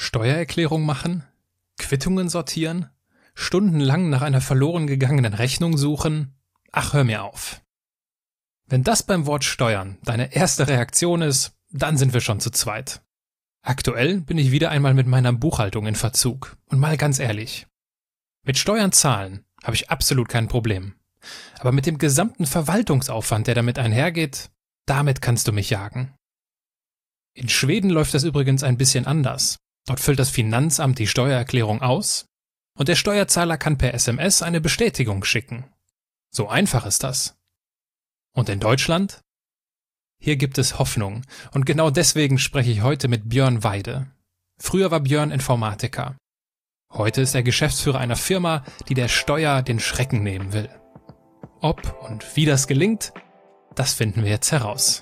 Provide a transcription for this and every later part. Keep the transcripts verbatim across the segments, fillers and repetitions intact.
Steuererklärung machen? Quittungen sortieren? Stundenlang nach einer verloren gegangenen Rechnung suchen? Ach, hör mir auf. Wenn das beim Wort Steuern deine erste Reaktion ist, dann sind wir schon zu zweit. Aktuell bin ich wieder einmal mit meiner Buchhaltung in Verzug. Und mal ganz ehrlich, mit Steuern zahlen habe ich absolut kein Problem. Aber mit dem gesamten Verwaltungsaufwand, der damit einhergeht, damit kannst du mich jagen. In Schweden läuft das übrigens ein bisschen anders. Dort füllt das Finanzamt die Steuererklärung aus und der Steuerzahler kann per S M S eine Bestätigung schicken. So einfach ist das. Und in Deutschland? Hier gibt es Hoffnung und genau deswegen spreche ich heute mit Björn Weide. Früher war Björn Informatiker. Heute ist er Geschäftsführer einer Firma, die der Steuer den Schrecken nehmen will. Ob und wie das gelingt, das finden wir jetzt heraus.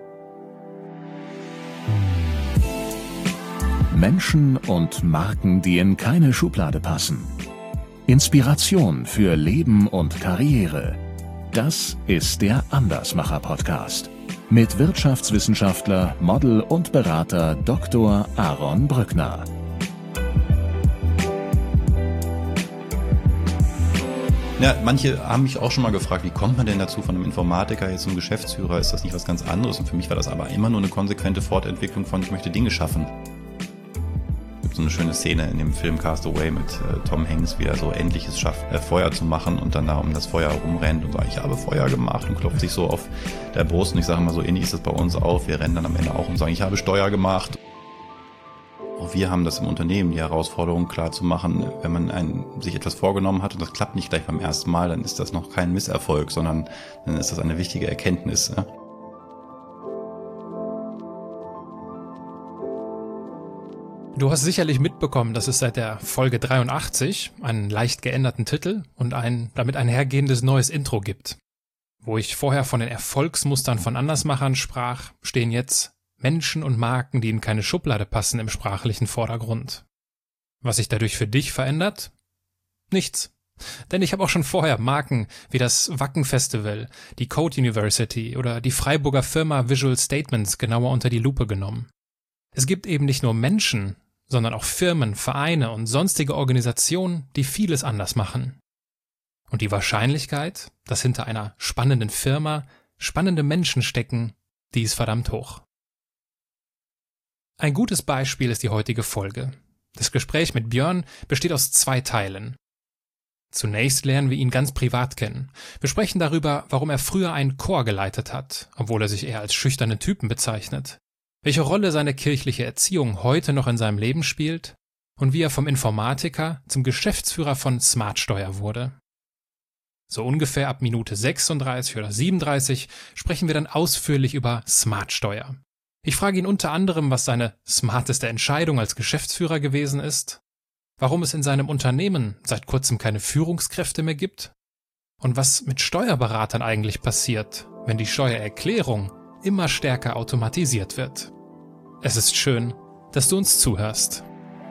Menschen und Marken, die in keine Schublade passen. Inspiration für Leben und Karriere. Das ist der Andersmacher-Podcast. Mit Wirtschaftswissenschaftler, Model und Berater Doktor Aaron Brückner. Ja, manche haben mich auch schon mal gefragt, wie kommt man denn dazu, von einem Informatiker jetzt zum Geschäftsführer? Ist das nicht was ganz anderes? Und für mich war das aber immer nur eine konsequente Fortentwicklung von, ich möchte Dinge schaffen. Es gibt so eine schöne Szene in dem Film Castaway mit äh, Tom Hanks, wie er so Endliches schafft, äh, Feuer zu machen und dann da um das Feuer rumrennt und sagt, ich habe Feuer gemacht und klopft sich so auf der Brust. Und ich sage immer, so ähnlich ist das bei uns auch. Wir rennen dann am Ende auch und sagen, ich habe Steuer gemacht. Auch wir haben das im Unternehmen, die Herausforderung klar zu machen, wenn man ein, sich etwas vorgenommen hat und das klappt nicht gleich beim ersten Mal, dann ist das noch kein Misserfolg, sondern dann ist das eine wichtige Erkenntnis. Ja? Du hast sicherlich mitbekommen, dass es seit der Folge dreiundachtzig einen leicht geänderten Titel und ein damit einhergehendes neues Intro gibt. Wo ich vorher von den Erfolgsmustern von Andersmachern sprach, stehen jetzt Menschen und Marken, die in keine Schublade passen, im sprachlichen Vordergrund. Was sich dadurch für dich verändert? Nichts. Denn ich habe auch schon vorher Marken wie das Wacken Festival, die Code University oder die Freiburger Firma Visual Statements genauer unter die Lupe genommen. Es gibt eben nicht nur Menschen, sondern auch Firmen, Vereine und sonstige Organisationen, die vieles anders machen. Und die Wahrscheinlichkeit, dass hinter einer spannenden Firma spannende Menschen stecken, die ist verdammt hoch. Ein gutes Beispiel ist die heutige Folge. Das Gespräch mit Björn besteht aus zwei Teilen. Zunächst lernen wir ihn ganz privat kennen. Wir sprechen darüber, warum er früher einen Chor geleitet hat, obwohl er sich eher als schüchternen Typen bezeichnet, welche Rolle seine kirchliche Erziehung heute noch in seinem Leben spielt und wie er vom Informatiker zum Geschäftsführer von Smartsteuer wurde. So ungefähr ab Minute sechsunddreißig oder siebenunddreißig sprechen wir dann ausführlich über Smartsteuer. Ich frage ihn unter anderem, was seine smarteste Entscheidung als Geschäftsführer gewesen ist, warum es in seinem Unternehmen seit kurzem keine Führungskräfte mehr gibt und was mit Steuerberatern eigentlich passiert, wenn die Steuererklärung immer stärker automatisiert wird. Es ist schön, dass du uns zuhörst.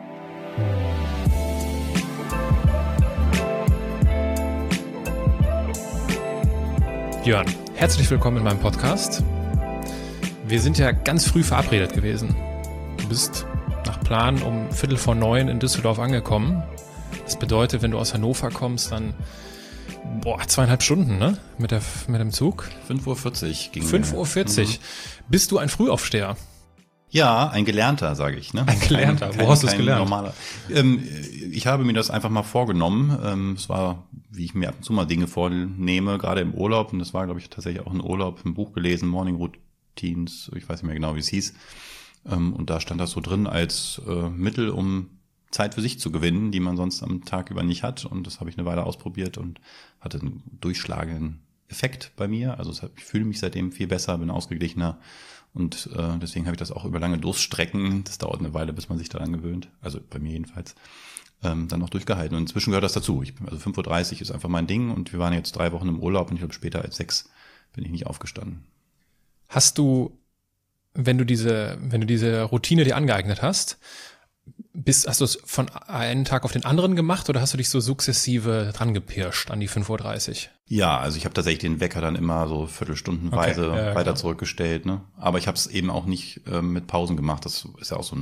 Björn, herzlich willkommen in meinem Podcast. Wir sind ja ganz früh verabredet gewesen. Du bist nach Plan um Viertel vor neun in Düsseldorf angekommen. Das bedeutet, wenn du aus Hannover kommst, dann boah, zweieinhalb Stunden, ne? Mit, der, mit dem Zug. fünf Uhr vierzig ging fünf Uhr vierzig. Mhm. Bist du ein Frühaufsteher? Ja, ein Gelernter, sage ich. Ne? Ein Gelernter? Kein, Wo hast du es kein gelernt? Normaler. Ähm, ich habe mir das einfach mal vorgenommen. Ähm, es war, wie ich mir ab und zu mal Dinge vornehme, gerade im Urlaub. Und das war, glaube ich, tatsächlich auch ein Urlaub, ein Buch gelesen, Morning Routines, ich weiß nicht mehr genau, wie es hieß. Ähm, und da stand das so drin als äh, Mittel, um Zeit für sich zu gewinnen, die man sonst am Tag über nicht hat. Und das habe ich eine Weile ausprobiert und hatte einen durchschlagenden Effekt bei mir. Also ich fühle mich seitdem viel besser, bin ausgeglichener. Und äh, deswegen habe ich das auch über lange Durststrecken, das dauert eine Weile, bis man sich daran gewöhnt, also bei mir jedenfalls, ähm, dann noch durchgehalten. Und inzwischen gehört das dazu. Ich bin, also fünf Uhr dreißig ist einfach mein Ding und wir waren jetzt drei Wochen im Urlaub und ich glaube später als sechs bin ich nicht aufgestanden. Hast du, wenn du diese, wenn du diese Routine dir angeeignet hast, bist, hast du es von einem Tag auf den anderen gemacht oder hast du dich so sukzessive dran gepirscht an die fünf Uhr dreißig? Ja, also ich habe tatsächlich den Wecker dann immer so viertelstundenweise okay, ja, weiter klar. zurückgestellt. Ne? Aber ich habe es eben auch nicht äh, mit Pausen gemacht. Das ist ja auch so ein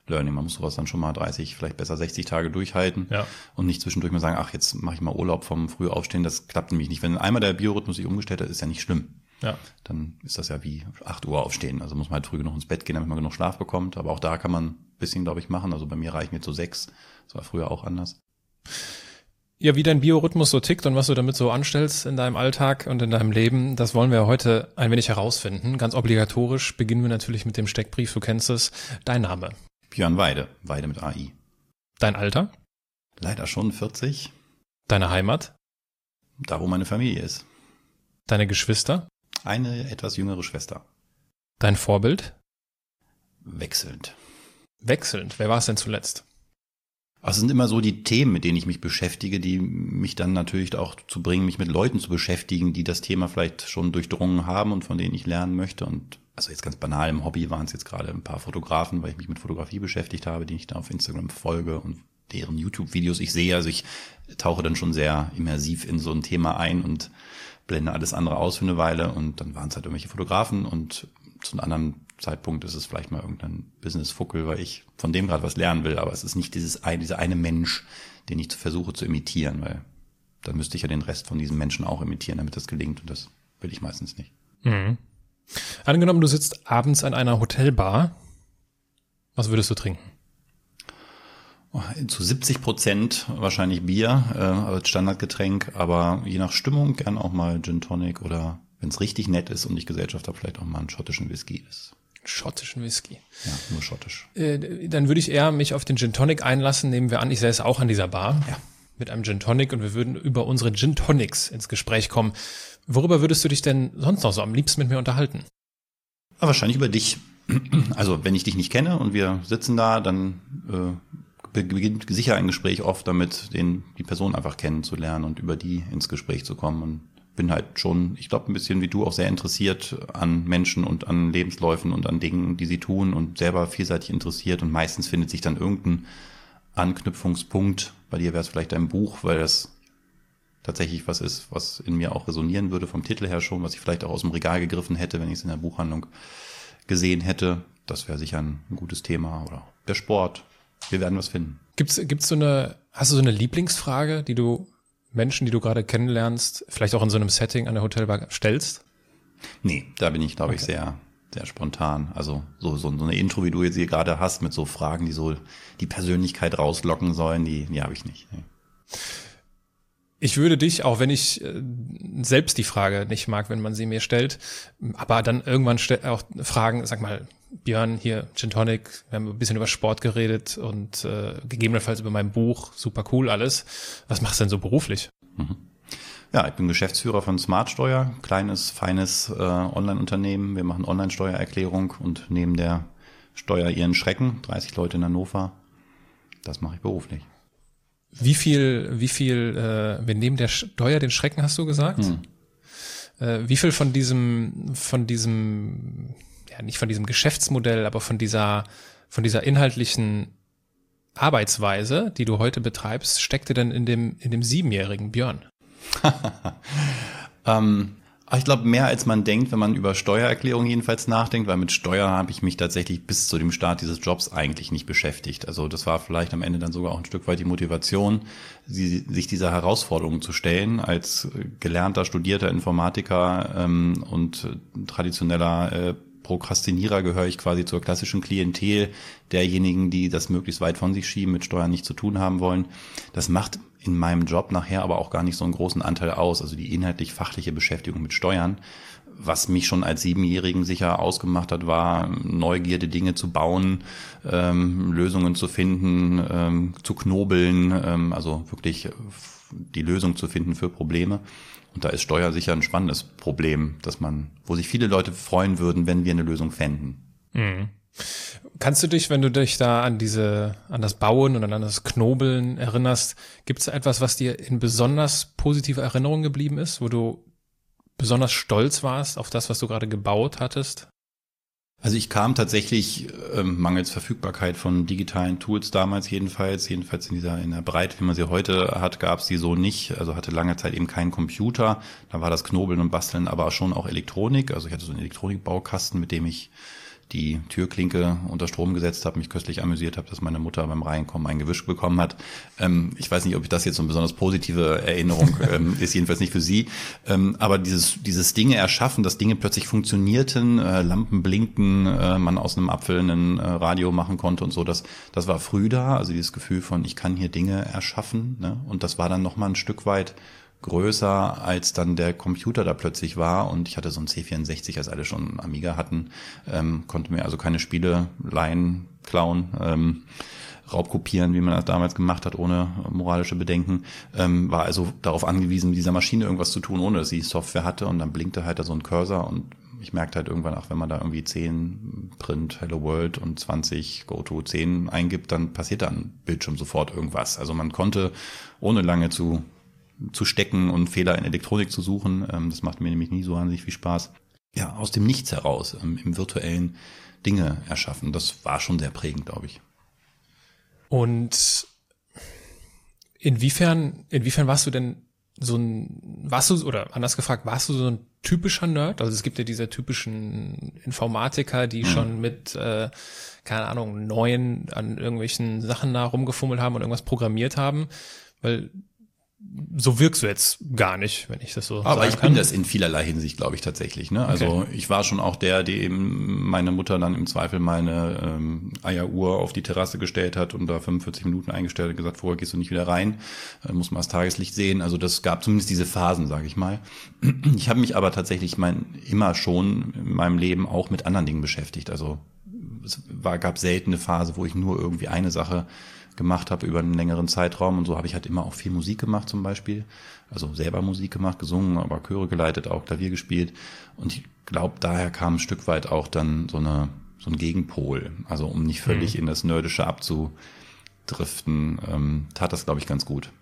Learning. Man muss sowas dann schon mal dreißig, vielleicht besser sechzig Tage durchhalten Ja. und nicht zwischendurch mal sagen, ach, jetzt mache ich mal Urlaub vom Frühaufstehen. Das klappt nämlich nicht. Wenn einmal der Biorhythmus sich umgestellt hat, ist ja nicht schlimm. Ja. Dann ist das ja wie acht Uhr aufstehen. Also muss man halt früh genug ins Bett gehen, damit man genug Schlaf bekommt. Aber auch da kann man ein bisschen, glaube ich, machen. Also bei mir reichen jetzt so sechs. Das war früher auch anders. Ja, wie dein Biorhythmus so tickt und was du damit so anstellst in deinem Alltag und in deinem Leben, das wollen wir heute ein wenig herausfinden. Ganz obligatorisch beginnen wir natürlich mit dem Steckbrief, du kennst es. Dein Name? Björn Weide, Weide mit A I. Dein Alter? Leider schon vierzig. Deine Heimat? Da, wo meine Familie ist. Deine Geschwister? Eine etwas jüngere Schwester. Dein Vorbild? Wechselnd. Wechselnd. Wer war es denn zuletzt? Also es sind immer so die Themen, mit denen ich mich beschäftige, die mich dann natürlich auch zu bringen, mich mit Leuten zu beschäftigen, die das Thema vielleicht schon durchdrungen haben und von denen ich lernen möchte. Und also jetzt ganz banal im Hobby waren es jetzt gerade ein paar Fotografen, weil ich mich mit Fotografie beschäftigt habe, die ich da auf Instagram folge und deren YouTube-Videos ich sehe. Also ich tauche dann schon sehr immersiv in so ein Thema ein und blende alles andere aus für eine Weile. Und dann waren es halt irgendwelche Fotografen und zu einem anderen Zeitpunkt ist es vielleicht mal irgendein Business-Fuckel, weil ich von dem gerade was lernen will. Aber es ist nicht dieses ein, dieser eine Mensch, den ich versuche zu imitieren, weil dann müsste ich ja den Rest von diesem Menschen auch imitieren, damit das gelingt. Und das will ich meistens nicht. Mhm. Angenommen, du sitzt abends an einer Hotelbar. Was würdest du trinken? Zu siebzig Prozent wahrscheinlich Bier äh, als Standardgetränk, aber je nach Stimmung gern auch mal Gin Tonic oder wenn es richtig nett ist und ich Gesellschaft habe, vielleicht auch mal einen schottischen Whisky. Das, Schottischen Whisky. ja, nur schottisch. Äh, dann würde ich eher mich auf den Gin Tonic einlassen. Nehmen wir an, ich säße auch an dieser Bar Ja. mit einem Gin Tonic und wir würden über unsere Gin Tonics ins Gespräch kommen. Worüber würdest du dich denn sonst noch so am liebsten mit mir unterhalten? Aber wahrscheinlich über dich. Also wenn ich dich nicht kenne und wir sitzen da, dann äh, beginnt sicher ein Gespräch oft damit, den, die Person einfach kennenzulernen und über die ins Gespräch zu kommen. Und bin halt schon, ich glaube, ein bisschen wie du auch sehr interessiert an Menschen und an Lebensläufen und an Dingen, die sie tun und selber vielseitig interessiert. Und meistens findet sich dann irgendein Anknüpfungspunkt. Bei dir wäre es vielleicht ein Buch, weil das tatsächlich was ist, was in mir auch resonieren würde vom Titel her schon, was ich vielleicht auch aus dem Regal gegriffen hätte, wenn ich es in der Buchhandlung gesehen hätte. Das wäre sicher ein, ein gutes Thema. Oder der Sport. Wir werden was finden. Gibt's, gibt's so eine, hast du so eine Lieblingsfrage, die du Menschen, die du gerade kennenlernst, vielleicht auch in so einem Setting an der Hotelbar stellst? Nee, da bin ich, glaube ich, Okay. sehr, sehr spontan. Also so, so, so eine Intro, wie du jetzt hier gerade hast, mit so Fragen, die so die Persönlichkeit rauslocken sollen, die, die habe ich nicht. Nee. Ich würde dich, auch wenn ich äh, selbst die Frage nicht mag, wenn man sie mir stellt, aber dann irgendwann ste- auch fragen, sag mal, Björn, hier, Gin Tonic, wir haben ein bisschen über Sport geredet und äh, gegebenenfalls über mein Buch, super cool alles. Was machst du denn so beruflich? Ja, ich bin Geschäftsführer von Smartsteuer, kleines, feines äh, Online-Unternehmen. Wir machen Online-Steuererklärung und neben der Steuer ihren Schrecken, dreißig Leute in Hannover. Das mache ich beruflich. Wie viel, wie viel, äh, wir nehmen der Steuer den Schrecken, hast du gesagt? Hm. Äh, wie viel von diesem, von diesem, ja nicht von diesem Geschäftsmodell, aber von dieser, von dieser inhaltlichen Arbeitsweise, die du heute betreibst, steckte denn in dem, in dem siebenjährigen Björn? ähm, ich glaube, mehr als man denkt, wenn man über Steuererklärung jedenfalls nachdenkt, weil mit Steuern habe ich mich tatsächlich bis zu dem Start dieses Jobs eigentlich nicht beschäftigt. Also das war vielleicht am Ende dann sogar auch ein Stück weit die Motivation, sie, sich dieser Herausforderung zu stellen, als gelernter, studierter Informatiker ähm, und traditioneller äh, Prokrastinierer gehöre ich quasi zur klassischen Klientel derjenigen, die das möglichst weit von sich schieben, mit Steuern nichts zu tun haben wollen. Das macht in meinem Job nachher aber auch gar nicht so einen großen Anteil aus, also die inhaltlich-fachliche Beschäftigung mit Steuern. Was mich schon als Siebenjährigen sicher ausgemacht hat, war Neugierde, Dinge zu bauen, ähm, Lösungen zu finden, ähm, zu knobeln, ähm, also wirklich die Lösung zu finden für Probleme. Und da ist Steuer sicher ein spannendes Problem, dass man, wo sich viele Leute freuen würden, wenn wir eine Lösung fänden. Mhm. Kannst du dich, wenn du dich da an diese, an das Bauen und an das Knobeln erinnerst, gibt es etwas, was dir in besonders positiver Erinnerung geblieben ist, wo du besonders stolz warst auf das, was du gerade gebaut hattest? Also ich kam tatsächlich ähm, mangels Verfügbarkeit von digitalen Tools damals jedenfalls, jedenfalls in dieser in der Breite, wie man sie heute hat, gab es die so nicht. Also hatte lange Zeit eben keinen Computer. Da war das Knobeln und Basteln aber schon auch Elektronik. Also ich hatte so einen Elektronikbaukasten, mit dem ich die Türklinke unter Strom gesetzt habe, mich köstlich amüsiert habe, dass meine Mutter beim Reinkommen ein Gewisch bekommen hat. Ähm, ich weiß nicht, ob ich das jetzt so eine besonders positive Erinnerung ähm, ist, jedenfalls nicht für Sie. Ähm, aber dieses dieses Dinge erschaffen, dass Dinge plötzlich funktionierten, äh, Lampen blinken, äh, man aus einem Apfel ein äh, Radio machen konnte und so, das das war früh da. Also dieses Gefühl von, ich kann hier Dinge erschaffen, ne? Und das war dann noch mal ein Stück weit größer, als dann der Computer da plötzlich war, und ich hatte so einen C vierundsechzig, als alle schon Amiga hatten, ähm, konnte mir also keine Spiele leihen, klauen, ähm, raubkopieren, wie man das damals gemacht hat, ohne moralische Bedenken, ähm, war also darauf angewiesen, mit dieser Maschine irgendwas zu tun, ohne dass sie Software hatte, und dann blinkte halt da so ein Cursor, und ich merkte halt irgendwann auch, wenn man da irgendwie zehn Print Hello World und zwanzig Go to zehn eingibt, dann passiert da am Bildschirm sofort irgendwas. Also man konnte, ohne lange zu zu stecken und Fehler in Elektronik zu suchen. Das macht mir nämlich nie so wahnsinnig viel Spaß. Ja, aus dem Nichts heraus, im virtuellen Dinge erschaffen. Das war schon sehr prägend, glaube ich. Und inwiefern, inwiefern warst du denn so ein, warst du, oder anders gefragt, warst du so ein typischer Nerd? Also es gibt ja diese typischen Informatiker, die hm. schon mit, äh, keine Ahnung, neun an irgendwelchen Sachen da rumgefummelt haben und irgendwas programmiert haben, weil so wirkst du jetzt gar nicht, wenn ich das so Aber sagen ich kann. bin das in vielerlei Hinsicht, glaube ich, tatsächlich. Ne? Also Okay. ich war schon auch der, der eben meine Mutter dann im Zweifel meine ähm, Eieruhr auf die Terrasse gestellt hat und da fünfundvierzig Minuten eingestellt und gesagt, vorher gehst du nicht wieder rein, äh, muss mal das Tageslicht sehen. Also das gab zumindest diese Phasen, sage ich mal. Ich habe mich aber tatsächlich mein, immer schon in meinem Leben auch mit anderen Dingen beschäftigt. Also es war, gab selten eine Phase, wo ich nur irgendwie eine Sache gemacht habe über einen längeren Zeitraum, und so habe ich halt immer auch viel Musik gemacht zum Beispiel, also selber Musik gemacht, gesungen, aber Chöre geleitet, auch Klavier gespielt, und ich glaube, daher kam ein Stück weit auch dann so eine so ein Gegenpol, also um nicht völlig mhm. in das Nerdische abzudriften, ähm, tat das, glaube ich, ganz gut.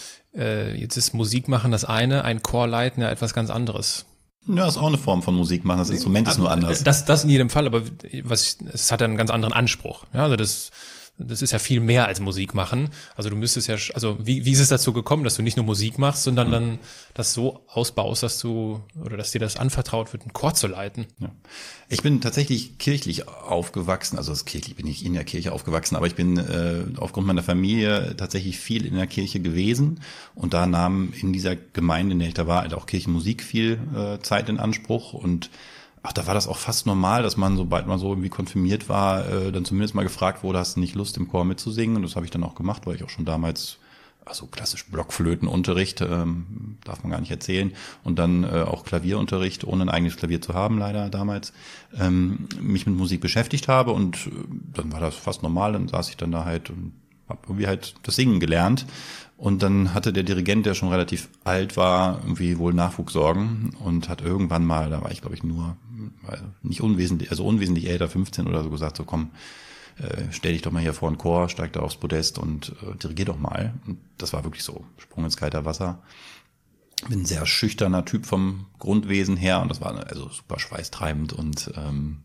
Äh, jetzt ist Musik machen das eine, ein Chor leiten ja etwas ganz anderes. Ja, ist auch eine Form von Musik machen, das Instrument ist nur anders. Das, das in jedem Fall, aber was ich, es hat einen ganz anderen Anspruch. Ja, also das Das ist ja viel mehr als Musik machen. Also du müsstest ja, also wie, wie ist es dazu gekommen, dass du nicht nur Musik machst, sondern dann das so ausbaust, dass du, oder dass dir das anvertraut wird, einen Chor zu leiten? Ja. Ich bin tatsächlich kirchlich aufgewachsen, also das kirchlich bin ich in der Kirche aufgewachsen, aber ich bin äh, aufgrund meiner Familie tatsächlich viel in der Kirche gewesen, und da nahm in dieser Gemeinde, in der ich da war, halt auch Kirchenmusik viel äh, Zeit in Anspruch, und ach, da war das auch fast normal, dass man, sobald man so irgendwie konfirmiert war, äh, dann zumindest mal gefragt wurde, hast du nicht Lust, im Chor mitzusingen? Und das habe ich dann auch gemacht, weil ich auch schon damals, also klassisch Blockflötenunterricht, ähm, darf man gar nicht erzählen, und dann äh, auch Klavierunterricht, ohne ein eigenes Klavier zu haben, leider damals, ähm, mich mit Musik beschäftigt habe, und äh, dann war das fast normal, dann saß ich dann da halt und habe irgendwie halt das Singen gelernt. Und dann hatte der Dirigent, der schon relativ alt war, irgendwie wohl Nachwuchssorgen und hat irgendwann mal, da war ich glaube ich nur, nicht unwesentlich, also unwesentlich älter, fünfzehn oder so, gesagt, so komm, äh, stell dich doch mal hier vor einen Chor, steig da aufs Podest und äh, dirigier doch mal. Und das war wirklich so, Sprung ins kalte Wasser. Bin ein sehr schüchterner Typ vom Grundwesen her, und das war also super schweißtreibend und ähm,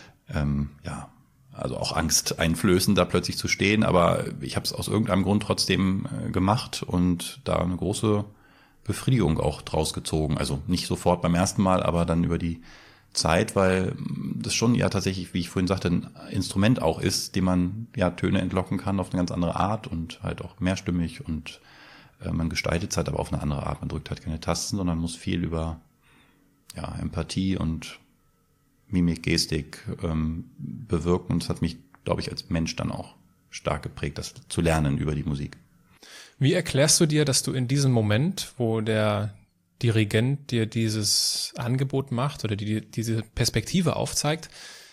ähm, ja, also auch angsteinflößend, da plötzlich zu stehen, aber ich habe es aus irgendeinem Grund trotzdem äh, gemacht und da eine große Befriedigung auch draus gezogen. Also nicht sofort beim ersten Mal, aber dann über die Zeit, weil das schon ja tatsächlich, wie ich vorhin sagte, ein Instrument auch ist, dem man ja Töne entlocken kann auf eine ganz andere Art und halt auch mehrstimmig, und äh, man gestaltet es halt aber auf eine andere Art. Man drückt halt keine Tasten, sondern muss viel über ja Empathie und Mimik, Gestik ähm, bewirken, und das hat mich, glaube ich, als Mensch dann auch stark geprägt, das zu lernen über die Musik. Wie erklärst du dir, dass du in diesem Moment, wo der Dirigent dir dieses Angebot macht oder die, diese Perspektive aufzeigt,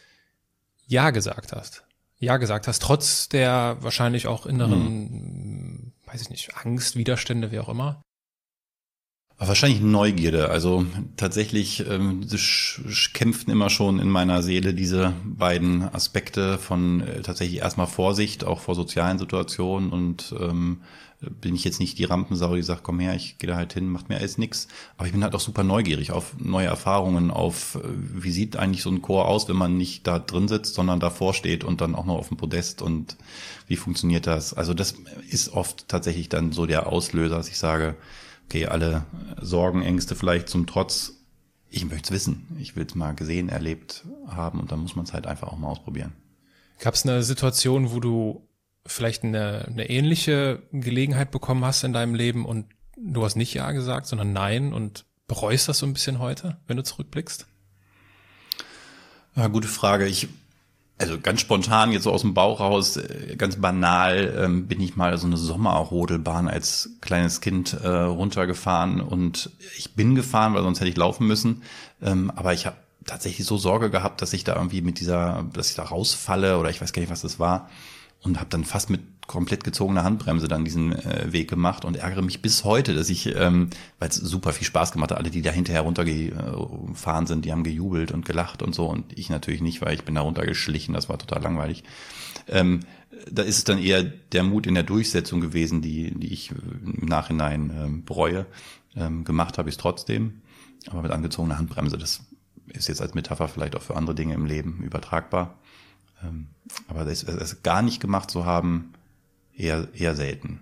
Ja gesagt hast? Ja gesagt hast, trotz der wahrscheinlich auch inneren, hm. weiß ich nicht, Angst, Widerstände, wie auch immer? Wahrscheinlich Neugierde. Also tatsächlich ähm, kämpften immer schon in meiner Seele diese beiden Aspekte von äh, tatsächlich erstmal Vorsicht, auch vor sozialen Situationen, und ähm, bin ich jetzt nicht die Rampensau, die sagt, komm her, ich gehe da halt hin, macht mir alles nix. Aber ich bin halt auch super neugierig auf neue Erfahrungen, auf äh, wie sieht eigentlich so ein Chor aus, wenn man nicht da drin sitzt, sondern davor steht und dann auch noch auf dem Podest, und wie funktioniert das? Also das ist oft tatsächlich dann so der Auslöser, dass ich sage, okay, alle Sorgen, Ängste vielleicht zum Trotz, ich möchte es wissen. Ich will es mal gesehen, erlebt haben und dann muss man es halt einfach auch mal ausprobieren. Gab es eine Situation, wo du vielleicht eine, eine ähnliche Gelegenheit bekommen hast in deinem Leben und du hast nicht Ja gesagt, sondern Nein und bereust das so ein bisschen heute, wenn du zurückblickst? Ja, gute Frage. Ich, also ganz spontan, jetzt so aus dem Bauch raus, ganz banal, ähm, bin ich mal so eine Sommerrodelbahn als kleines Kind äh, runtergefahren und ich bin gefahren, weil sonst hätte ich laufen müssen. Ähm, aber ich habe tatsächlich so Sorge gehabt, dass ich da irgendwie mit dieser, dass ich da rausfalle oder ich weiß gar nicht, was das war. Und habe dann fast mit komplett gezogener Handbremse dann diesen äh, Weg gemacht und ärgere mich bis heute, dass ich, ähm, weil es super viel Spaß gemacht hat, alle, die da hinterher runtergefahren sind, die haben gejubelt und gelacht und so und ich natürlich nicht, weil ich bin da runtergeschlichen, das war total langweilig. Ähm, da ist es dann eher der Mut in der Durchsetzung gewesen, die die ich im Nachhinein ähm, bereue. Ähm, gemacht habe ich es trotzdem, aber mit angezogener Handbremse, das ist jetzt als Metapher vielleicht auch für andere Dinge im Leben übertragbar. Aber das, das gar nicht gemacht zu haben, eher, eher selten.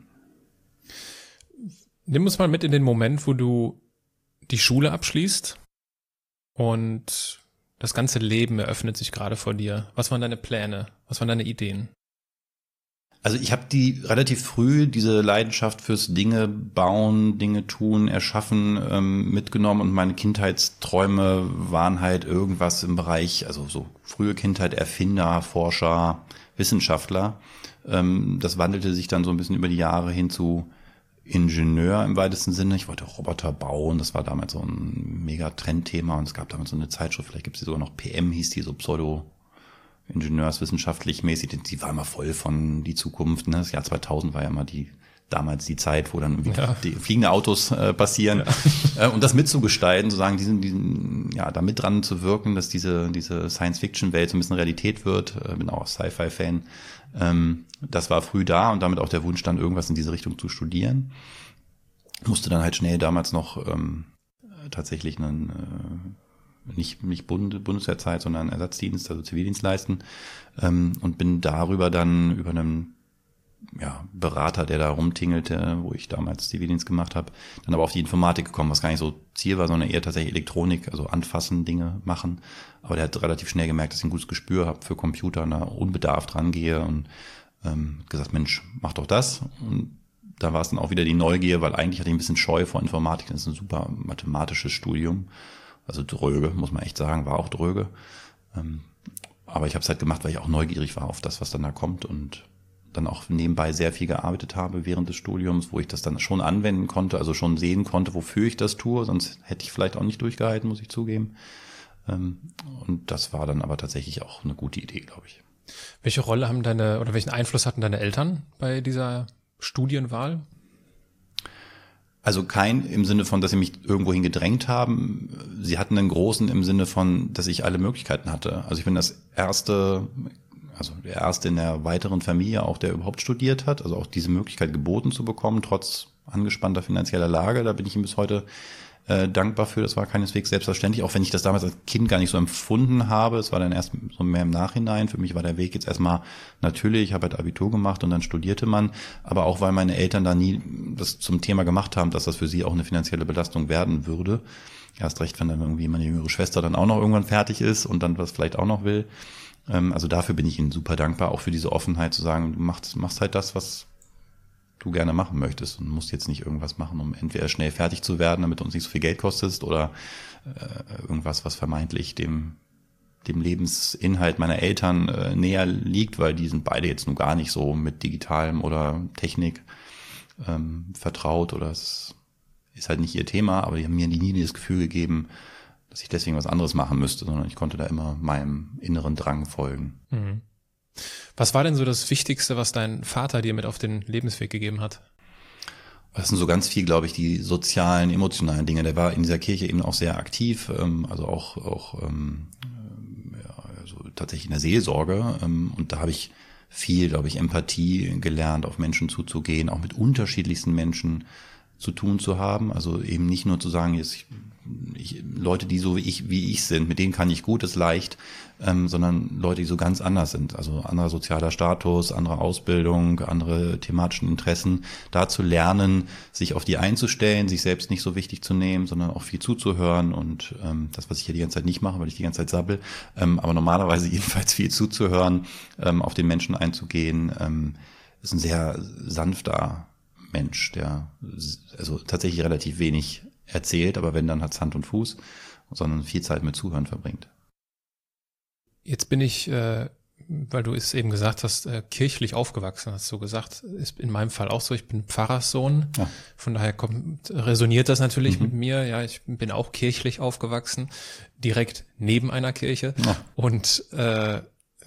Nimm uns mal mit in den Moment, wo du die Schule abschließt und das ganze Leben eröffnet sich gerade vor dir. Was waren deine Pläne? Was waren deine Ideen? Also ich habe die relativ früh, diese Leidenschaft fürs Dinge bauen, Dinge tun, erschaffen ähm, mitgenommen und meine Kindheitsträume waren halt irgendwas im Bereich, also so frühe Kindheit, Erfinder, Forscher, Wissenschaftler. Ähm, das wandelte sich dann so ein bisschen über die Jahre hin zu Ingenieur im weitesten Sinne. Ich wollte Roboter bauen, das war damals so ein mega Trendthema und es gab damals so eine Zeitschrift, vielleicht gibt es die sogar noch, P M hieß die, so Pseudo- ingenieurswissenschaftlich mäßig, die war immer voll von die Zukunft, ne? Das Jahr zweitausend war ja immer die, damals die Zeit, wo dann irgendwie ja. die fliegende Autos äh, passieren. Ja. Äh, und das mitzugestalten, sozusagen diesen, diesen, ja, da mit dran zu wirken, dass diese, diese Science-Fiction-Welt so ein bisschen Realität wird. Äh, bin auch Sci-Fi-Fan. Ähm, das war früh da und damit auch der Wunsch dann irgendwas in diese Richtung zu studieren. Musste dann halt schnell damals noch ähm, tatsächlich einen, äh, nicht nicht Bund, Bundeswehrzeit, sondern Ersatzdienst, also Zivildienst leisten ähm, und bin darüber dann über einen ja, Berater, der da rumtingelte, wo ich damals Zivildienst gemacht habe, dann aber auf die Informatik gekommen, was gar nicht so Ziel war, sondern eher tatsächlich Elektronik, also anfassen, Dinge machen. Aber der hat relativ schnell gemerkt, dass ich ein gutes Gespür habe für Computer und da unbedarft rangehe und ähm, gesagt, Mensch, mach doch das. Und da war es dann auch wieder die Neugier, weil eigentlich hatte ich ein bisschen Scheu vor Informatik, das ist ein super mathematisches Studium. Also dröge, muss man echt sagen, war auch dröge. Ähm, aber ich habe es halt gemacht, weil ich auch neugierig war auf das, was dann da kommt und dann auch nebenbei sehr viel gearbeitet habe während des Studiums, wo ich das dann schon anwenden konnte, also schon sehen konnte, wofür ich das tue. Sonst hätte ich vielleicht auch nicht durchgehalten, muss ich zugeben. Ähm, und das war dann aber tatsächlich auch eine gute Idee, glaube ich. Welche Rolle haben deine, oder welchen Einfluss hatten deine Eltern bei dieser Studienwahl? Also kein im Sinne von, dass sie mich irgendwohin gedrängt haben. Sie hatten einen großen im Sinne von, dass ich alle Möglichkeiten hatte. Also ich bin das erste, also der erste in der weiteren Familie auch, der überhaupt studiert hat. Also auch diese Möglichkeit geboten zu bekommen, trotz angespannter finanzieller Lage. Da bin ich ihm bis heute äh, dankbar für. Das war keineswegs selbstverständlich, auch wenn ich das damals als Kind gar nicht so empfunden habe. Es war dann erst so mehr im Nachhinein. Für mich war der Weg jetzt erstmal natürlich, ich habe halt Abitur gemacht und dann studierte man, aber auch weil meine Eltern da nie das zum Thema gemacht haben, dass das für sie auch eine finanzielle Belastung werden würde. Erst recht, wenn dann irgendwie meine jüngere Schwester dann auch noch irgendwann fertig ist und dann was vielleicht auch noch will. Ähm, also dafür bin ich ihnen super dankbar, auch für diese Offenheit zu sagen, du machst, machst halt das, was du gerne machen möchtest und musst jetzt nicht irgendwas machen, um entweder schnell fertig zu werden, damit du uns nicht so viel Geld kostest oder äh, irgendwas, was vermeintlich dem dem Lebensinhalt meiner Eltern äh, näher liegt, weil die sind beide jetzt nun gar nicht so mit Digitalem oder Technik ähm, vertraut oder es ist halt nicht ihr Thema, aber die haben mir nie das Gefühl gegeben, dass ich deswegen was anderes machen müsste, sondern ich konnte da immer meinem inneren Drang folgen. Mhm. Was war denn so das Wichtigste, was dein Vater dir mit auf den Lebensweg gegeben hat? Das sind so ganz viel, glaube ich, die sozialen, emotionalen Dinge. Der war in dieser Kirche eben auch sehr aktiv, also auch, auch ja, also tatsächlich in der Seelsorge. Und da habe ich viel, glaube ich, Empathie gelernt, auf Menschen zuzugehen, auch mit unterschiedlichsten Menschen zu tun zu haben. Also eben nicht nur zu sagen, jetzt ich, Leute, die so wie ich, wie ich sind, mit denen kann ich gut, ist leicht, ähm, sondern Leute, die so ganz anders sind, also anderer sozialer Status, andere Ausbildung, andere thematischen Interessen, da zu lernen, sich auf die einzustellen, sich selbst nicht so wichtig zu nehmen, sondern auch viel zuzuhören und ähm, das, was ich hier die ganze Zeit nicht mache, weil ich die ganze Zeit sabbel, ähm, aber normalerweise jedenfalls viel zuzuhören, ähm, auf den Menschen einzugehen, ähm, ist ein sehr sanfter Mensch, der also tatsächlich relativ wenig erzählt, aber wenn, dann hat's Hand und Fuß, sondern viel Zeit mit Zuhören verbringt. Jetzt bin ich, äh, weil du es eben gesagt hast, äh, kirchlich aufgewachsen, hast du gesagt, ist in meinem Fall auch so, ich bin Pfarrerssohn, ja. Von daher kommt, resoniert das natürlich mhm. mit mir, ja, ich bin auch kirchlich aufgewachsen, direkt neben einer Kirche ja. und äh,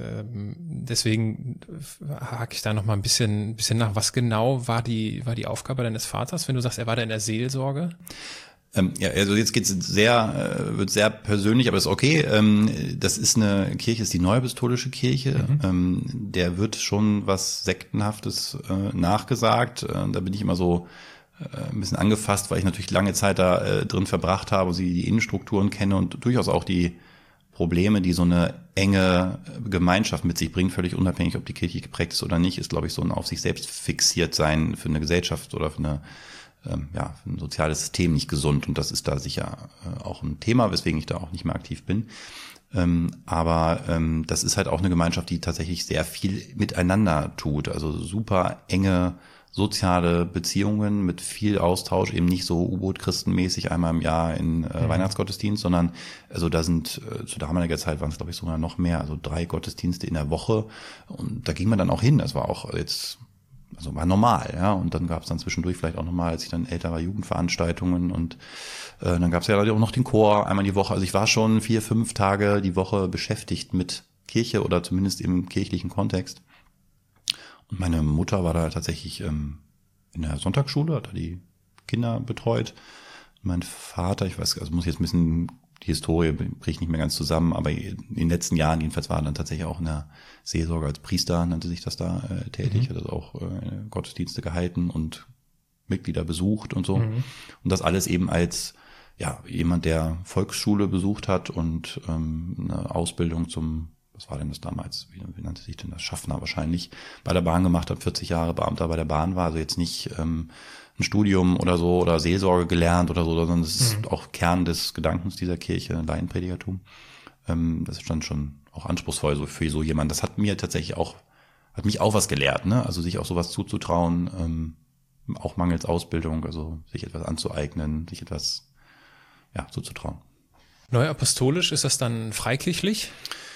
deswegen hake ich da noch mal ein bisschen, ein bisschen nach. Was genau war die, war die Aufgabe deines Vaters, wenn du sagst, er war da in der Seelsorge? Ähm, ja, also jetzt geht's sehr, äh, wird sehr persönlich, aber ist okay. Ähm, das ist eine Kirche, ist die Neuapostolische Kirche. Mhm. Ähm, der wird schon was Sektenhaftes äh, nachgesagt. Äh, da bin ich immer so äh, ein bisschen angefasst, weil ich natürlich lange Zeit da äh, drin verbracht habe, sie die Innenstrukturen kenne und durchaus auch die Probleme, die so eine enge Gemeinschaft mit sich bringt, völlig unabhängig, ob die Kirche geprägt ist oder nicht, ist, glaube ich, so ein auf sich selbst fixiert sein für eine Gesellschaft oder für eine ähm, ja, für ein soziales System nicht gesund. Und das ist da sicher äh, auch ein Thema, weswegen ich da auch nicht mehr aktiv bin. Ähm, aber ähm, das ist halt auch eine Gemeinschaft, die tatsächlich sehr viel miteinander tut. Also super enge soziale Beziehungen mit viel Austausch, eben nicht so U-Boot-Christenmäßig einmal im Jahr in äh, mhm. Weihnachtsgottesdienst, sondern also da sind, äh, zu damaliger Zeit waren es glaube ich sogar noch mehr, also drei Gottesdienste in der Woche und da ging man dann auch hin, das war auch jetzt, also war normal, ja, und dann gab es dann zwischendurch vielleicht auch nochmal, als ich dann älter war, Jugendveranstaltungen und äh, dann gab es ja auch noch den Chor einmal die Woche, also ich war schon vier, fünf Tage die Woche beschäftigt mit Kirche oder zumindest im kirchlichen Kontext. Und meine Mutter war da tatsächlich ähm, in der Sonntagsschule, hat da die Kinder betreut. Mein Vater, ich weiß, also muss jetzt ein bisschen, die Historie bricht nicht mehr ganz zusammen, aber in den letzten Jahren jedenfalls war er dann tatsächlich auch in der Seelsorge als Priester, nannte sich das da, äh, tätig, mhm. hat also auch äh, Gottesdienste gehalten und Mitglieder besucht und so. Mhm. Und das alles eben als ja jemand, der Volksschule besucht hat und ähm, eine Ausbildung zum was war denn das damals, wie, wie nannte sich denn das, Schaffner wahrscheinlich, bei der Bahn gemacht hat, vierzig Jahre Beamter bei der Bahn war, also jetzt nicht ähm, ein Studium oder so oder Seelsorge gelernt oder so, sondern das ist mhm. auch Kern des Gedankens dieser Kirche, Laienpredigertum. Ähm, das ist dann schon auch anspruchsvoll so für so jemand. Das hat mir tatsächlich auch, hat mich auch was gelehrt, ne? Also sich auch sowas zuzutrauen, ähm, auch mangels Ausbildung, also sich etwas anzueignen, sich etwas ja zuzutrauen. Neuapostolisch, ist das dann freikirchlich?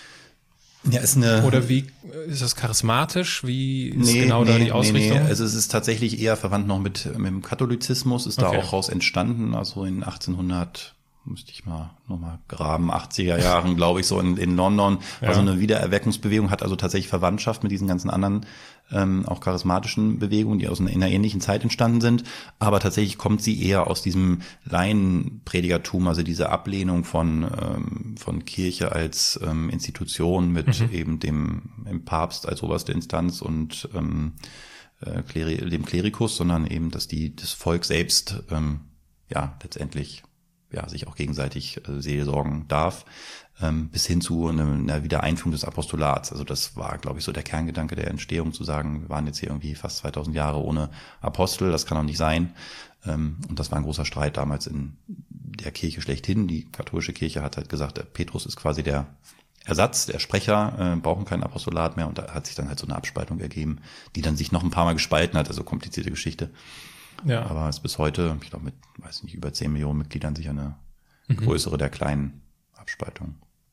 Ja, ist eine. Oder wie ist das charismatisch? Wie ist nee, genau nee, da die Ausrichtung? Nee, nee. Also es ist tatsächlich eher verwandt noch mit, mit dem Katholizismus, ist okay. da auch raus entstanden, also in achtzehnhundert, müsste ich mal nochmal graben, achtziger Jahren, glaube ich, so in, in London, ja. Also eine Wiedererweckungsbewegung, hat also tatsächlich Verwandtschaft mit diesen ganzen anderen ähm, auch charismatischen Bewegungen, die aus einer, in einer ähnlichen Zeit entstanden sind, aber tatsächlich kommt sie eher aus diesem Laienpredigertum, also diese Ablehnung von ähm, von Kirche als ähm, Institution mit mhm. eben dem, dem Papst als oberste Instanz und ähm, äh, Kleri- dem Klerikus, sondern eben, dass die das Volk selbst ähm, ja letztendlich ja, sich auch gegenseitig äh, seelsorgen darf, ähm, bis hin zu einer, einer Wiedereinführung des Apostolats. Also das war, glaube ich, so der Kerngedanke der Entstehung, zu sagen, wir waren jetzt hier irgendwie fast zweitausend Jahre ohne Apostel, das kann doch nicht sein. Ähm, und das war ein großer Streit damals in der Kirche schlechthin. Die katholische Kirche hat halt gesagt, der Petrus ist quasi der Ersatz, der Sprecher, äh, brauchen kein Apostolat mehr. Und da hat sich dann halt so eine Abspaltung ergeben, die dann sich noch ein paar Mal gespalten hat, also komplizierte Geschichte. Ja. Aber es ist bis heute, ich glaube mit, weiß nicht, über zehn Millionen Mitgliedern sicher eine mhm. größere der kleinen Abspaltungen.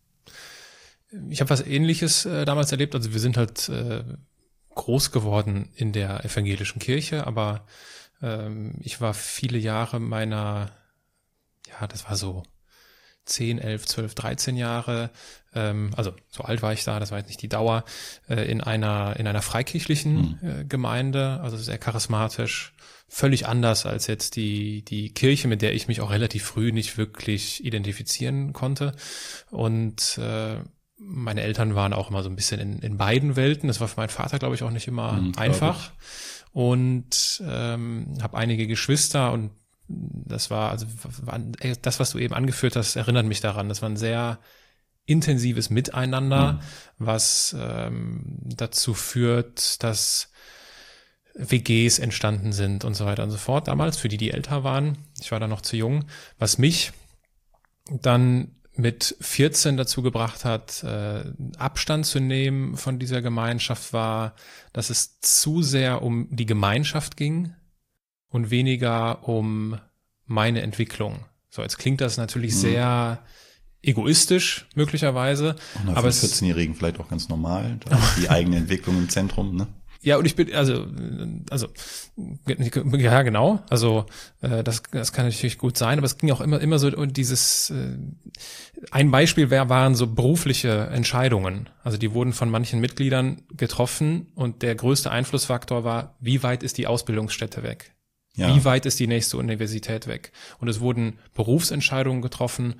Ich habe was Ähnliches äh, damals erlebt. Also wir sind halt äh, groß geworden in der evangelischen Kirche, aber ähm, ich war viele Jahre meiner, ja, das war so zehn, elf, zwölf, dreizehn Jahre, ähm, also so alt war ich da, das war jetzt nicht die Dauer, äh, in einer in einer freikirchlichen mhm. äh, Gemeinde, also sehr charismatisch, völlig anders als jetzt die die Kirche, mit der ich mich auch relativ früh nicht wirklich identifizieren konnte. Und äh, meine Eltern waren auch immer so ein bisschen in, in beiden Welten. Das war für meinen Vater, glaube ich, auch nicht immer mhm, einfach. Und ähm, habe einige Geschwister und das war, also das, was du eben angeführt hast, erinnert mich daran. Das war ein sehr intensives Miteinander, mhm. was ähm, dazu führt, dass W Gs entstanden sind und so weiter und so fort. Damals, für die, die älter waren, ich war da noch zu jung, was mich dann mit vierzehn dazu gebracht hat, äh, Abstand zu nehmen von dieser Gemeinschaft, war, dass es zu sehr um die Gemeinschaft ging und weniger um meine Entwicklung. So, jetzt klingt das natürlich mhm. sehr egoistisch, möglicherweise. Und aber für vierzehnjährigen vielleicht auch ganz normal, da ist die eigene Entwicklung im Zentrum, ne? Ja, und ich bin, also, also, ja, genau, also, äh, das, das kann natürlich gut sein, aber es ging auch immer, immer so, und dieses, äh, ein Beispiel wär, waren so berufliche Entscheidungen. Also, die wurden von manchen Mitgliedern getroffen und der größte Einflussfaktor war, wie weit ist die Ausbildungsstätte weg? Ja. Wie weit ist die nächste Universität weg? Und es wurden Berufsentscheidungen getroffen.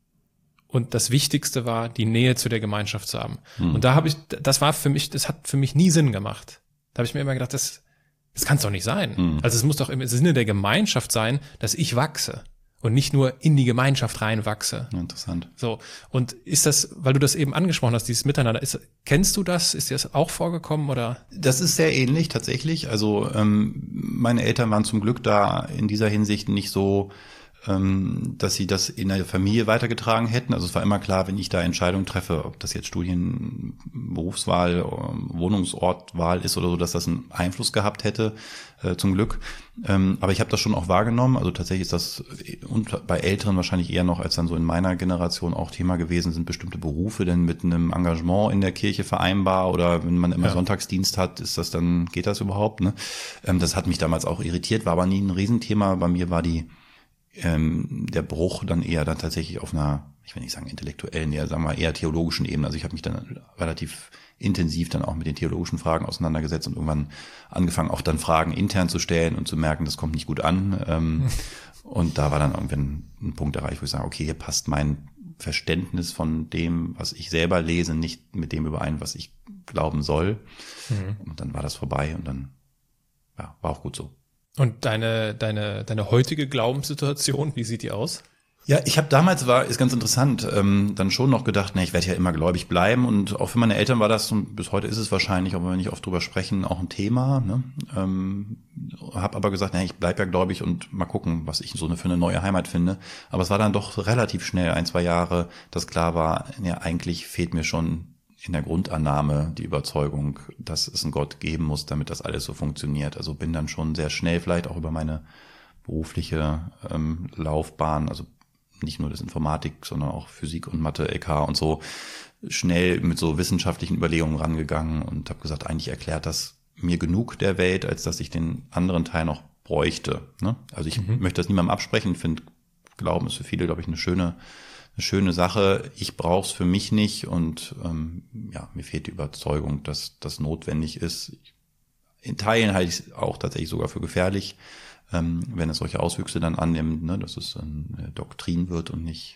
Und das Wichtigste war, die Nähe zu der Gemeinschaft zu haben. Hm. Und da habe ich, das war für mich, das hat für mich nie Sinn gemacht. Da habe ich mir immer gedacht, das, das kann es doch nicht sein. Hm. Also es muss doch im Sinne der Gemeinschaft sein, dass ich wachse und nicht nur in die Gemeinschaft reinwachse. Interessant. So. Und ist das, weil du das eben angesprochen hast, dieses Miteinander, ist, kennst du das? Ist dir das auch vorgekommen oder? Das ist sehr ähnlich tatsächlich. Also ähm, meine Eltern waren zum Glück da in dieser Hinsicht nicht so, dass sie das in der Familie weitergetragen hätten. Also es war immer klar, wenn ich da Entscheidungen treffe, ob das jetzt Studien, Berufswahl, Wohnungsortwahl ist oder so, dass das einen Einfluss gehabt hätte, äh, zum Glück. Ähm, aber ich habe das schon auch wahrgenommen. Also tatsächlich ist das und bei Älteren wahrscheinlich eher noch als dann so in meiner Generation auch Thema gewesen, sind bestimmte Berufe denn mit einem Engagement in der Kirche vereinbar oder wenn man immer ja. Sonntagsdienst hat, ist das dann, geht das überhaupt? Ne? Ähm, das hat mich damals auch irritiert, war aber nie ein Riesenthema. Bei mir war die Ähm, der Bruch dann eher dann tatsächlich auf einer, ich will nicht sagen intellektuellen, eher sagen wir eher theologischen Ebene. Also ich habe mich dann relativ intensiv dann auch mit den theologischen Fragen auseinandergesetzt und irgendwann angefangen, auch dann Fragen intern zu stellen und zu merken, das kommt nicht gut an. Ähm, und da war dann irgendwann ein Punkt erreicht, wo ich sage, okay, hier passt mein Verständnis von dem, was ich selber lese, nicht mit dem überein, was ich glauben soll. Mhm. Und dann war das vorbei und dann ja, war auch gut so. Und deine deine deine heutige Glaubenssituation, wie sieht die aus? Ja, ich habe damals, war ist ganz interessant, ähm, dann schon noch gedacht, ne, ich werde ja immer gläubig bleiben und auch für meine Eltern war das, und bis heute ist es wahrscheinlich, auch wenn wir nicht oft drüber sprechen, auch ein Thema. Ne? Ähm, habe aber gesagt, ne, ich bleib ja gläubig und mal gucken, was ich so eine, für eine neue Heimat finde. Aber es war dann doch relativ schnell, ein, zwei Jahre, dass klar war, ja, eigentlich fehlt mir schon in der Grundannahme die Überzeugung, dass es einen Gott geben muss, damit das alles so funktioniert. Also bin dann schon sehr schnell, vielleicht auch über meine berufliche ähm, Laufbahn, also nicht nur das Informatik, sondern auch Physik und Mathe, L K und so, schnell mit so wissenschaftlichen Überlegungen rangegangen und habe gesagt, eigentlich erklärt das mir genug der Welt, als dass ich den anderen Teil noch bräuchte. Ne? Also ich mhm. möchte das niemandem absprechen, finde, Glauben ist für viele, glaube ich, eine schöne eine schöne Sache. Ich brauche es für mich nicht und ähm, ja, mir fehlt die Überzeugung, dass das notwendig ist. In Teilen halte ich es auch tatsächlich sogar für gefährlich, ähm, wenn es solche Auswüchse dann annimmt, ne, dass es eine Doktrin wird und nicht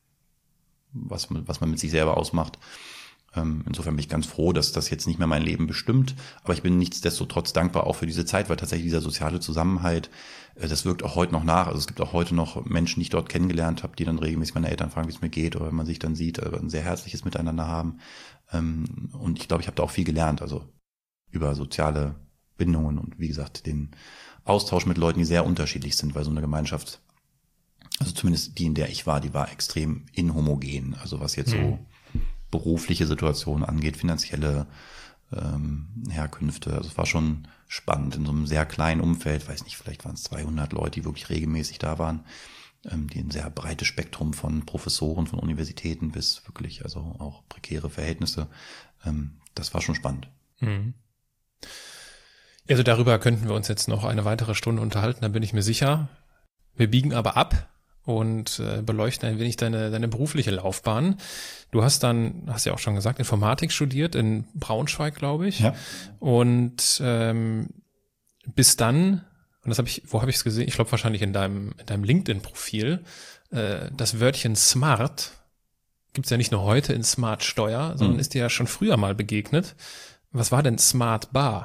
was man, was man mit sich selber ausmacht. Ähm, insofern bin ich ganz froh, dass das jetzt nicht mehr mein Leben bestimmt, aber ich bin nichtsdestotrotz dankbar auch für diese Zeit, weil tatsächlich dieser soziale Zusammenhalt, äh, das wirkt auch heute noch nach. Also es gibt auch heute noch Menschen, die ich dort kennengelernt habe, die dann regelmäßig meine Eltern fragen, wie es mir geht, oder wenn man sich dann sieht, äh, ein sehr herzliches Miteinander haben. Ähm, und ich glaube, ich habe da auch viel gelernt, also über soziale Bindungen und wie gesagt, den Austausch mit Leuten, die sehr unterschiedlich sind, weil so eine Gemeinschaft, also zumindest die, in der ich war, die war extrem inhomogen. Also was jetzt mhm. so berufliche Situationen angeht, finanzielle ähm, Herkünfte. Also es war schon spannend in so einem sehr kleinen Umfeld, weiß nicht, vielleicht waren es zweihundert Leute, die wirklich regelmäßig da waren, ähm, die ein sehr breites Spektrum von Professoren, von Universitäten bis wirklich, also auch prekäre Verhältnisse. Ähm, das war schon spannend. Mhm. Also darüber könnten wir uns jetzt noch eine weitere Stunde unterhalten, da bin ich mir sicher. Wir biegen aber ab und äh, beleuchten ein wenig deine deine berufliche Laufbahn. Du hast dann, hast ja auch schon gesagt, Informatik studiert in Braunschweig, glaube ich. Ja. Und ähm, bis dann, und das habe ich, wo habe ich es gesehen? Ich glaube wahrscheinlich in deinem in deinem LinkedIn-Profil. Äh, das Wörtchen Smart gibt's ja nicht nur heute in Smart Steuer, sondern mhm. ist dir ja schon früher mal begegnet. Was war denn Smart Bar?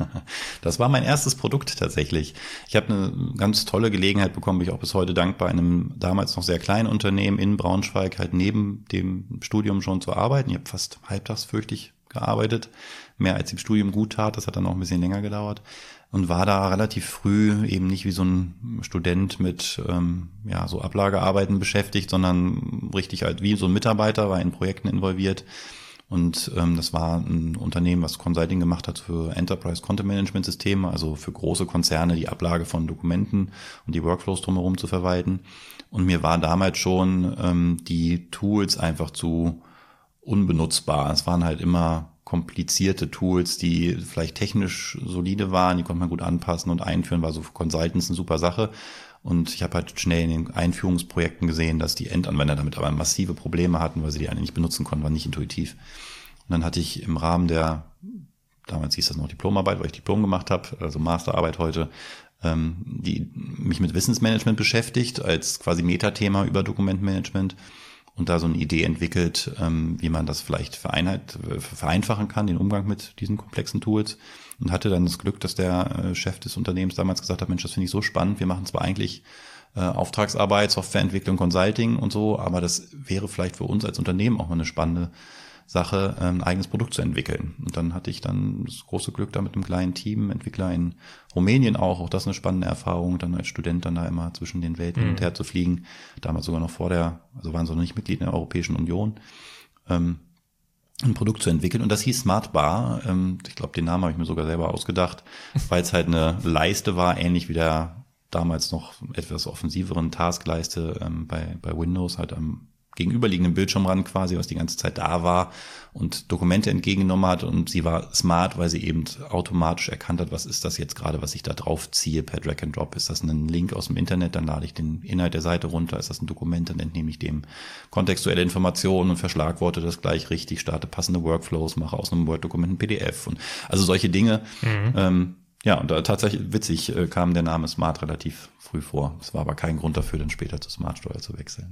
Das war mein erstes Produkt tatsächlich. Ich habe eine ganz tolle Gelegenheit bekommen, bin ich auch bis heute dankbar, in einem damals noch sehr kleinen Unternehmen in Braunschweig halt neben dem Studium schon zu arbeiten. Ich habe fast halbtags, fürchte ich, gearbeitet, mehr als im Studium gut tat. Das hat dann auch ein bisschen länger gedauert und war da relativ früh eben nicht wie so ein Student mit ähm, ja so Ablagearbeiten beschäftigt, sondern richtig halt wie so ein Mitarbeiter, war in Projekten involviert. Und ähm, das war ein Unternehmen, was Consulting gemacht hat für Enterprise Content Management Systeme, also für große Konzerne die Ablage von Dokumenten und die Workflows drumherum zu verwalten. Und mir war damals schon ähm, die Tools einfach zu unbenutzbar. Es waren halt immer komplizierte Tools, die vielleicht technisch solide waren, die konnte man gut anpassen und einführen, war so für Consultants eine super Sache. Und ich habe halt schnell in den Einführungsprojekten gesehen, dass die Endanwender damit aber massive Probleme hatten, weil sie die eigentlich nicht benutzen konnten, war nicht intuitiv. Und dann hatte ich im Rahmen der, damals hieß das noch Diplomarbeit, weil ich Diplom gemacht habe, also Masterarbeit heute, ähm, die mich mit Wissensmanagement beschäftigt, als quasi Metathema über Dokumentmanagement und da so eine Idee entwickelt, ähm, wie man das vielleicht vereinheit, vereinfachen kann, den Umgang mit diesen komplexen Tools. Und hatte dann das Glück, dass der äh, Chef des Unternehmens damals gesagt hat, Mensch, das finde ich so spannend, wir machen zwar eigentlich äh, Auftragsarbeit, Softwareentwicklung, Consulting und so, aber das wäre vielleicht für uns als Unternehmen auch mal eine spannende Sache, ein eigenes Produkt zu entwickeln. Und dann hatte ich dann das große Glück, da mit einem kleinen Team, Entwickler in Rumänien auch, auch das eine spannende Erfahrung, dann als Student dann da immer zwischen den Welten hin und her zu fliegen, damals sogar noch vor der, also waren sie noch nicht Mitglied in der Europäischen Union, ähm, ein Produkt zu entwickeln. Und das hieß Smart Bar. Ähm, ich glaube, den Namen habe ich mir sogar selber ausgedacht, weil es halt eine Leiste war, ähnlich wie der damals noch etwas offensiveren Taskleiste ähm, bei, bei Windows, halt am gegenüberliegenden Bildschirmrand quasi, was die ganze Zeit da war und Dokumente entgegengenommen hat, und sie war smart, weil sie eben automatisch erkannt hat, was ist das jetzt gerade, was ich da drauf ziehe per Drag and Drop. Ist das ein Link aus dem Internet, dann lade ich den Inhalt der Seite runter. Ist das ein Dokument, dann entnehme ich dem kontextuelle Informationen und verschlagworte das gleich richtig, starte passende Workflows, mache aus einem Word-Dokument ein P D F und also solche Dinge. Mhm. Ähm, ja, und da tatsächlich witzig äh, kam der Name Smart relativ früh vor. Es war aber kein Grund dafür, dann später zu Smartsteuer zu wechseln.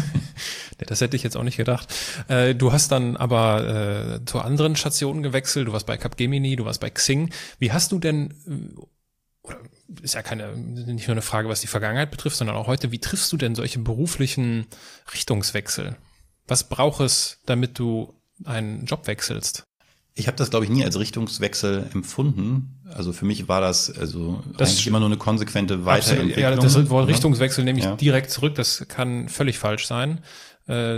Das hätte ich jetzt auch nicht gedacht. Äh, du hast dann aber äh, zu anderen Stationen gewechselt. Du warst bei Capgemini, du warst bei Xing. Wie hast du denn, oder ist ja keine, nicht nur eine Frage, was die Vergangenheit betrifft, sondern auch heute, wie triffst du denn solche beruflichen Richtungswechsel? Was braucht es, damit du einen Job wechselst? Ich habe das, glaube ich, nie als Richtungswechsel empfunden. Also für mich war das also das eigentlich immer nur eine konsequente Weiterentwicklung. Ja, das Wort Richtungswechsel nehme ich ja direkt zurück. Das kann völlig falsch sein. Äh,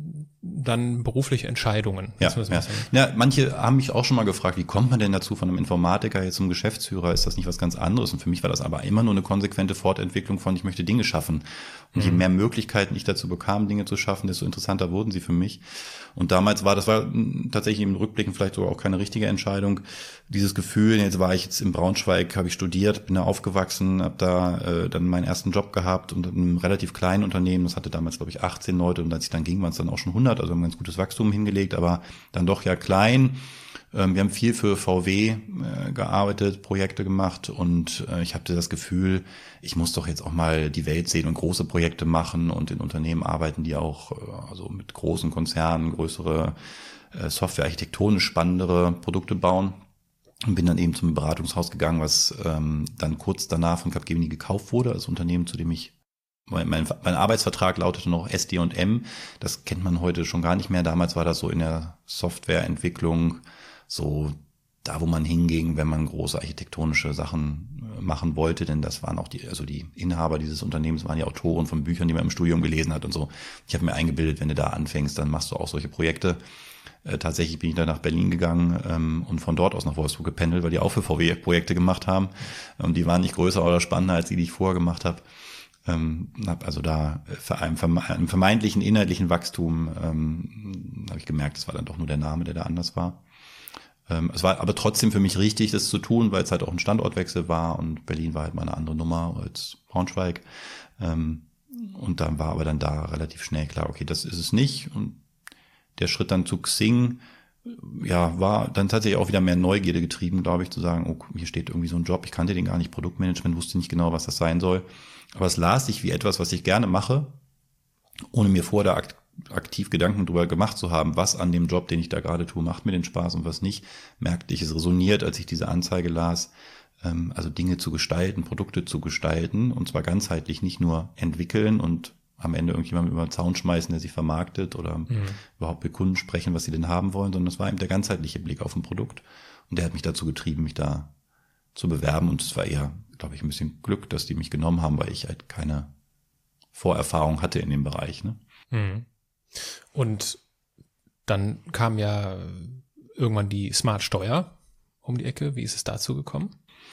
dann berufliche Entscheidungen. Ja, ja. ja, manche haben mich auch schon mal gefragt, wie kommt man denn dazu, von einem Informatiker jetzt zum Geschäftsführer? Ist das nicht was ganz anderes? Und für mich war das aber immer nur eine konsequente Fortentwicklung von, ich möchte Dinge schaffen. Und mhm. je mehr Möglichkeiten ich dazu bekam, Dinge zu schaffen, desto interessanter wurden sie für mich. Und damals war, das war tatsächlich im Rückblicken vielleicht sogar auch keine richtige Entscheidung. Dieses Gefühl, jetzt war ich jetzt in Braunschweig, habe ich studiert, bin da aufgewachsen, habe da äh, dann meinen ersten Job gehabt und in einem relativ kleinen Unternehmen, das hatte damals, glaube ich, achtzehn Leute, und als ich dann ging, waren es dann auch schon hundert, also haben ein ganz gutes Wachstum hingelegt, aber dann doch ja klein. Ähm, wir haben viel für V W äh, gearbeitet, Projekte gemacht, und äh, ich hatte das Gefühl, ich muss doch jetzt auch mal die Welt sehen und große Projekte machen und in Unternehmen arbeiten, die auch äh, also mit großen Konzernen größere äh, Software, architektonisch spannendere Produkte bauen. Und bin dann eben zum Beratungshaus gegangen, was ähm, dann kurz danach von Capgemini gekauft wurde, als Unternehmen, zu dem ich, mein, mein, mein Arbeitsvertrag lautete noch S D und M, das kennt man heute schon gar nicht mehr. Damals war das so in der Softwareentwicklung so da, wo man hinging, wenn man große architektonische Sachen machen wollte, denn das waren auch die, also die Inhaber dieses Unternehmens waren die Autoren von Büchern, die man im Studium gelesen hat und so. Ich habe mir eingebildet, wenn du da anfängst, dann machst du auch solche Projekte. Äh, tatsächlich bin ich dann nach Berlin gegangen ähm, und von dort aus nach Wolfsburg gependelt, weil die auch für V W Projekte gemacht haben. Und die waren nicht größer oder spannender als die, die ich vorher gemacht habe. Ähm, habe also da für einen, einen vermeintlichen inhaltlichen Wachstum ähm, habe ich gemerkt, es war dann doch nur der Name, der da anders war. Ähm, es war aber trotzdem für mich richtig, das zu tun, weil es halt auch ein Standortwechsel war und Berlin war halt mal eine andere Nummer als Braunschweig. Ähm, und dann war aber dann da relativ schnell klar, okay, das ist es nicht. Und der Schritt dann zu Xing, ja, war dann tatsächlich auch wieder mehr Neugierde getrieben, glaube ich, zu sagen, oh, hier steht irgendwie so ein Job, ich kannte den gar nicht, Produktmanagement, wusste nicht genau, was das sein soll. Aber es las sich wie etwas, was ich gerne mache, ohne mir vor der aktiv Gedanken drüber gemacht zu haben, was an dem Job, den ich da gerade tue, macht mir den Spaß und was nicht, merkte ich, es resoniert, als ich diese Anzeige las, ähm, also Dinge zu gestalten, Produkte zu gestalten und zwar ganzheitlich, nicht nur entwickeln und am Ende irgendjemandem über den Zaun schmeißen, der sich vermarktet oder mhm. überhaupt mit Kunden sprechen, was sie denn haben wollen, sondern es war eben der ganzheitliche Blick auf ein Produkt und der hat mich dazu getrieben, mich da zu bewerben und es war eher, glaube ich, ein bisschen Glück, dass die mich genommen haben, weil ich halt keine Vorerfahrung hatte in dem Bereich. Ne? Mhm. Und dann kam ja irgendwann die Smart Steuer um die Ecke. Wie ist es dazu gekommen?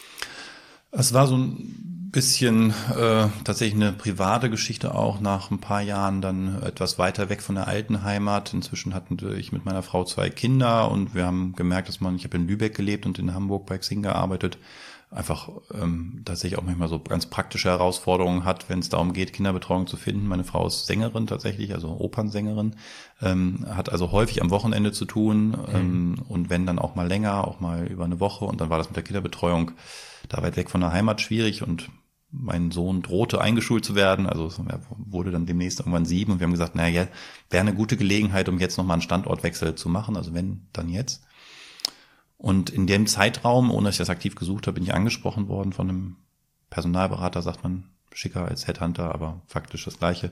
Es war so ein bisschen äh, tatsächlich eine private Geschichte auch, nach ein paar Jahren dann etwas weiter weg von der alten Heimat. Inzwischen hatten ich mit meiner Frau zwei Kinder und wir haben gemerkt, dass man, ich habe in Lübeck gelebt und in Hamburg bei Xing gearbeitet, einfach ähm, tatsächlich auch manchmal so ganz praktische Herausforderungen hat, wenn es darum geht, Kinderbetreuung zu finden. Meine Frau ist Sängerin tatsächlich, also Opernsängerin, ähm, hat also häufig am Wochenende zu tun ähm, mhm. und wenn dann auch mal länger, auch mal über eine Woche und dann war das mit der Kinderbetreuung da weit weg von der Heimat schwierig und mein Sohn drohte eingeschult zu werden, also er wurde dann demnächst irgendwann sieben und wir haben gesagt, naja, wäre eine gute Gelegenheit, um jetzt nochmal einen Standortwechsel zu machen, also wenn, dann jetzt. Und in dem Zeitraum, ohne dass ich das aktiv gesucht habe, bin ich angesprochen worden von einem Personalberater, sagt man, schicker als Headhunter, aber faktisch das Gleiche.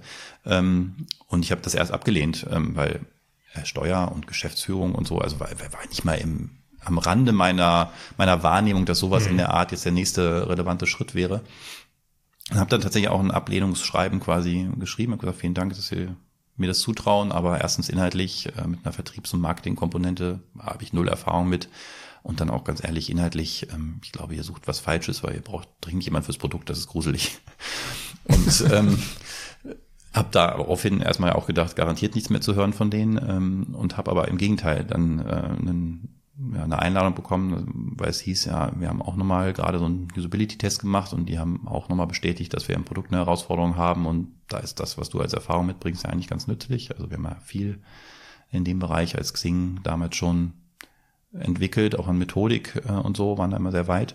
Und ich habe das erst abgelehnt, weil Steuer und Geschäftsführung und so, also war, war nicht mal im, am Rande meiner, meiner Wahrnehmung, dass sowas mhm. in der Art jetzt der nächste relevante Schritt wäre. Und habe dann tatsächlich auch ein Ablehnungsschreiben quasi geschrieben. Habe gesagt, vielen Dank, dass Sie mir das zutrauen, aber erstens inhaltlich äh, mit einer Vertriebs- und Marketingkomponente habe ich null Erfahrung mit und dann auch ganz ehrlich inhaltlich, ähm, ich glaube, ihr sucht was Falsches, weil ihr braucht dringend jemand fürs Produkt, das ist gruselig. Und ähm, habe daraufhin erstmal auch gedacht, garantiert nichts mehr zu hören von denen ähm, und habe aber im Gegenteil dann äh, einen ja, eine Einladung bekommen, weil es hieß, ja, wir haben auch nochmal gerade so einen Usability-Test gemacht und die haben auch nochmal bestätigt, dass wir im Produkt eine Herausforderung haben und da ist das, was du als Erfahrung mitbringst, ja eigentlich ganz nützlich. Also wir haben ja viel in dem Bereich als Xing damals schon entwickelt, auch an Methodik äh, und so, waren da immer sehr weit.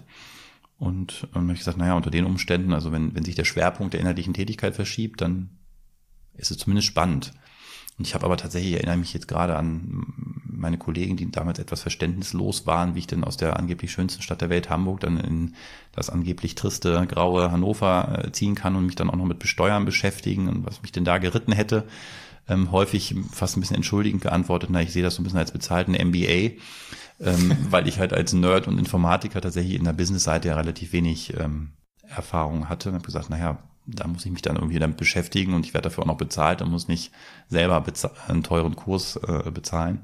Und dann habe ich gesagt, naja, unter den Umständen, also wenn, wenn sich der Schwerpunkt der inhaltlichen Tätigkeit verschiebt, dann ist es zumindest spannend. Und ich habe aber tatsächlich, ich erinnere mich jetzt gerade an meine Kollegen, die damals etwas verständnislos waren, wie ich denn aus der angeblich schönsten Stadt der Welt, Hamburg, dann in das angeblich triste, graue Hannover ziehen kann und mich dann auch noch mit Besteuern beschäftigen und was mich denn da geritten hätte. Ähm, häufig fast ein bisschen entschuldigend geantwortet, na, ich sehe das so ein bisschen als bezahlten M B A, ähm, weil ich halt als Nerd und Informatiker tatsächlich in der Business-Seite ja relativ wenig ähm, Erfahrung hatte und habe gesagt, naja, da muss ich mich dann irgendwie damit beschäftigen und ich werde dafür auch noch bezahlt und muss nicht selber beza- einen teuren Kurs äh, bezahlen.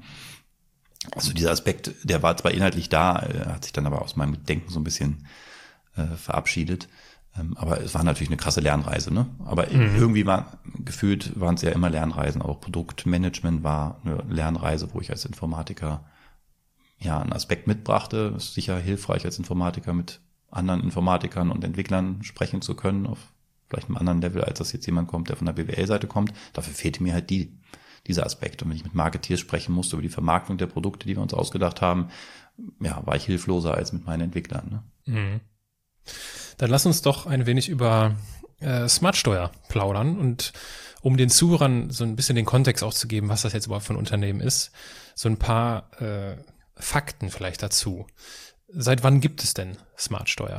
Also dieser Aspekt, der war zwar inhaltlich da, äh, hat sich dann aber aus meinem Denken so ein bisschen äh, verabschiedet. Ähm, aber es war natürlich eine krasse Lernreise, ne? Aber mhm. irgendwie war, gefühlt waren es ja immer Lernreisen. Auch Produktmanagement war eine Lernreise, wo ich als Informatiker ja einen Aspekt mitbrachte. Es ist sicher hilfreich als Informatiker mit anderen Informatikern und Entwicklern sprechen zu können auf vielleicht einem anderen Level, als das jetzt jemand kommt, der von der B W L-Seite kommt. Dafür fehlte mir halt die, dieser Aspekt. Und wenn ich mit Marketeers sprechen musste über die Vermarktung der Produkte, die wir uns ausgedacht haben, ja, war ich hilfloser als mit meinen Entwicklern. Ne? Mhm. Dann lass uns doch ein wenig über äh, Smartsteuer plaudern und um den Zuhörern so ein bisschen den Kontext auch zu geben, was das jetzt überhaupt für ein Unternehmen ist, so ein paar äh, Fakten vielleicht dazu. Seit wann gibt es denn Smartsteuer?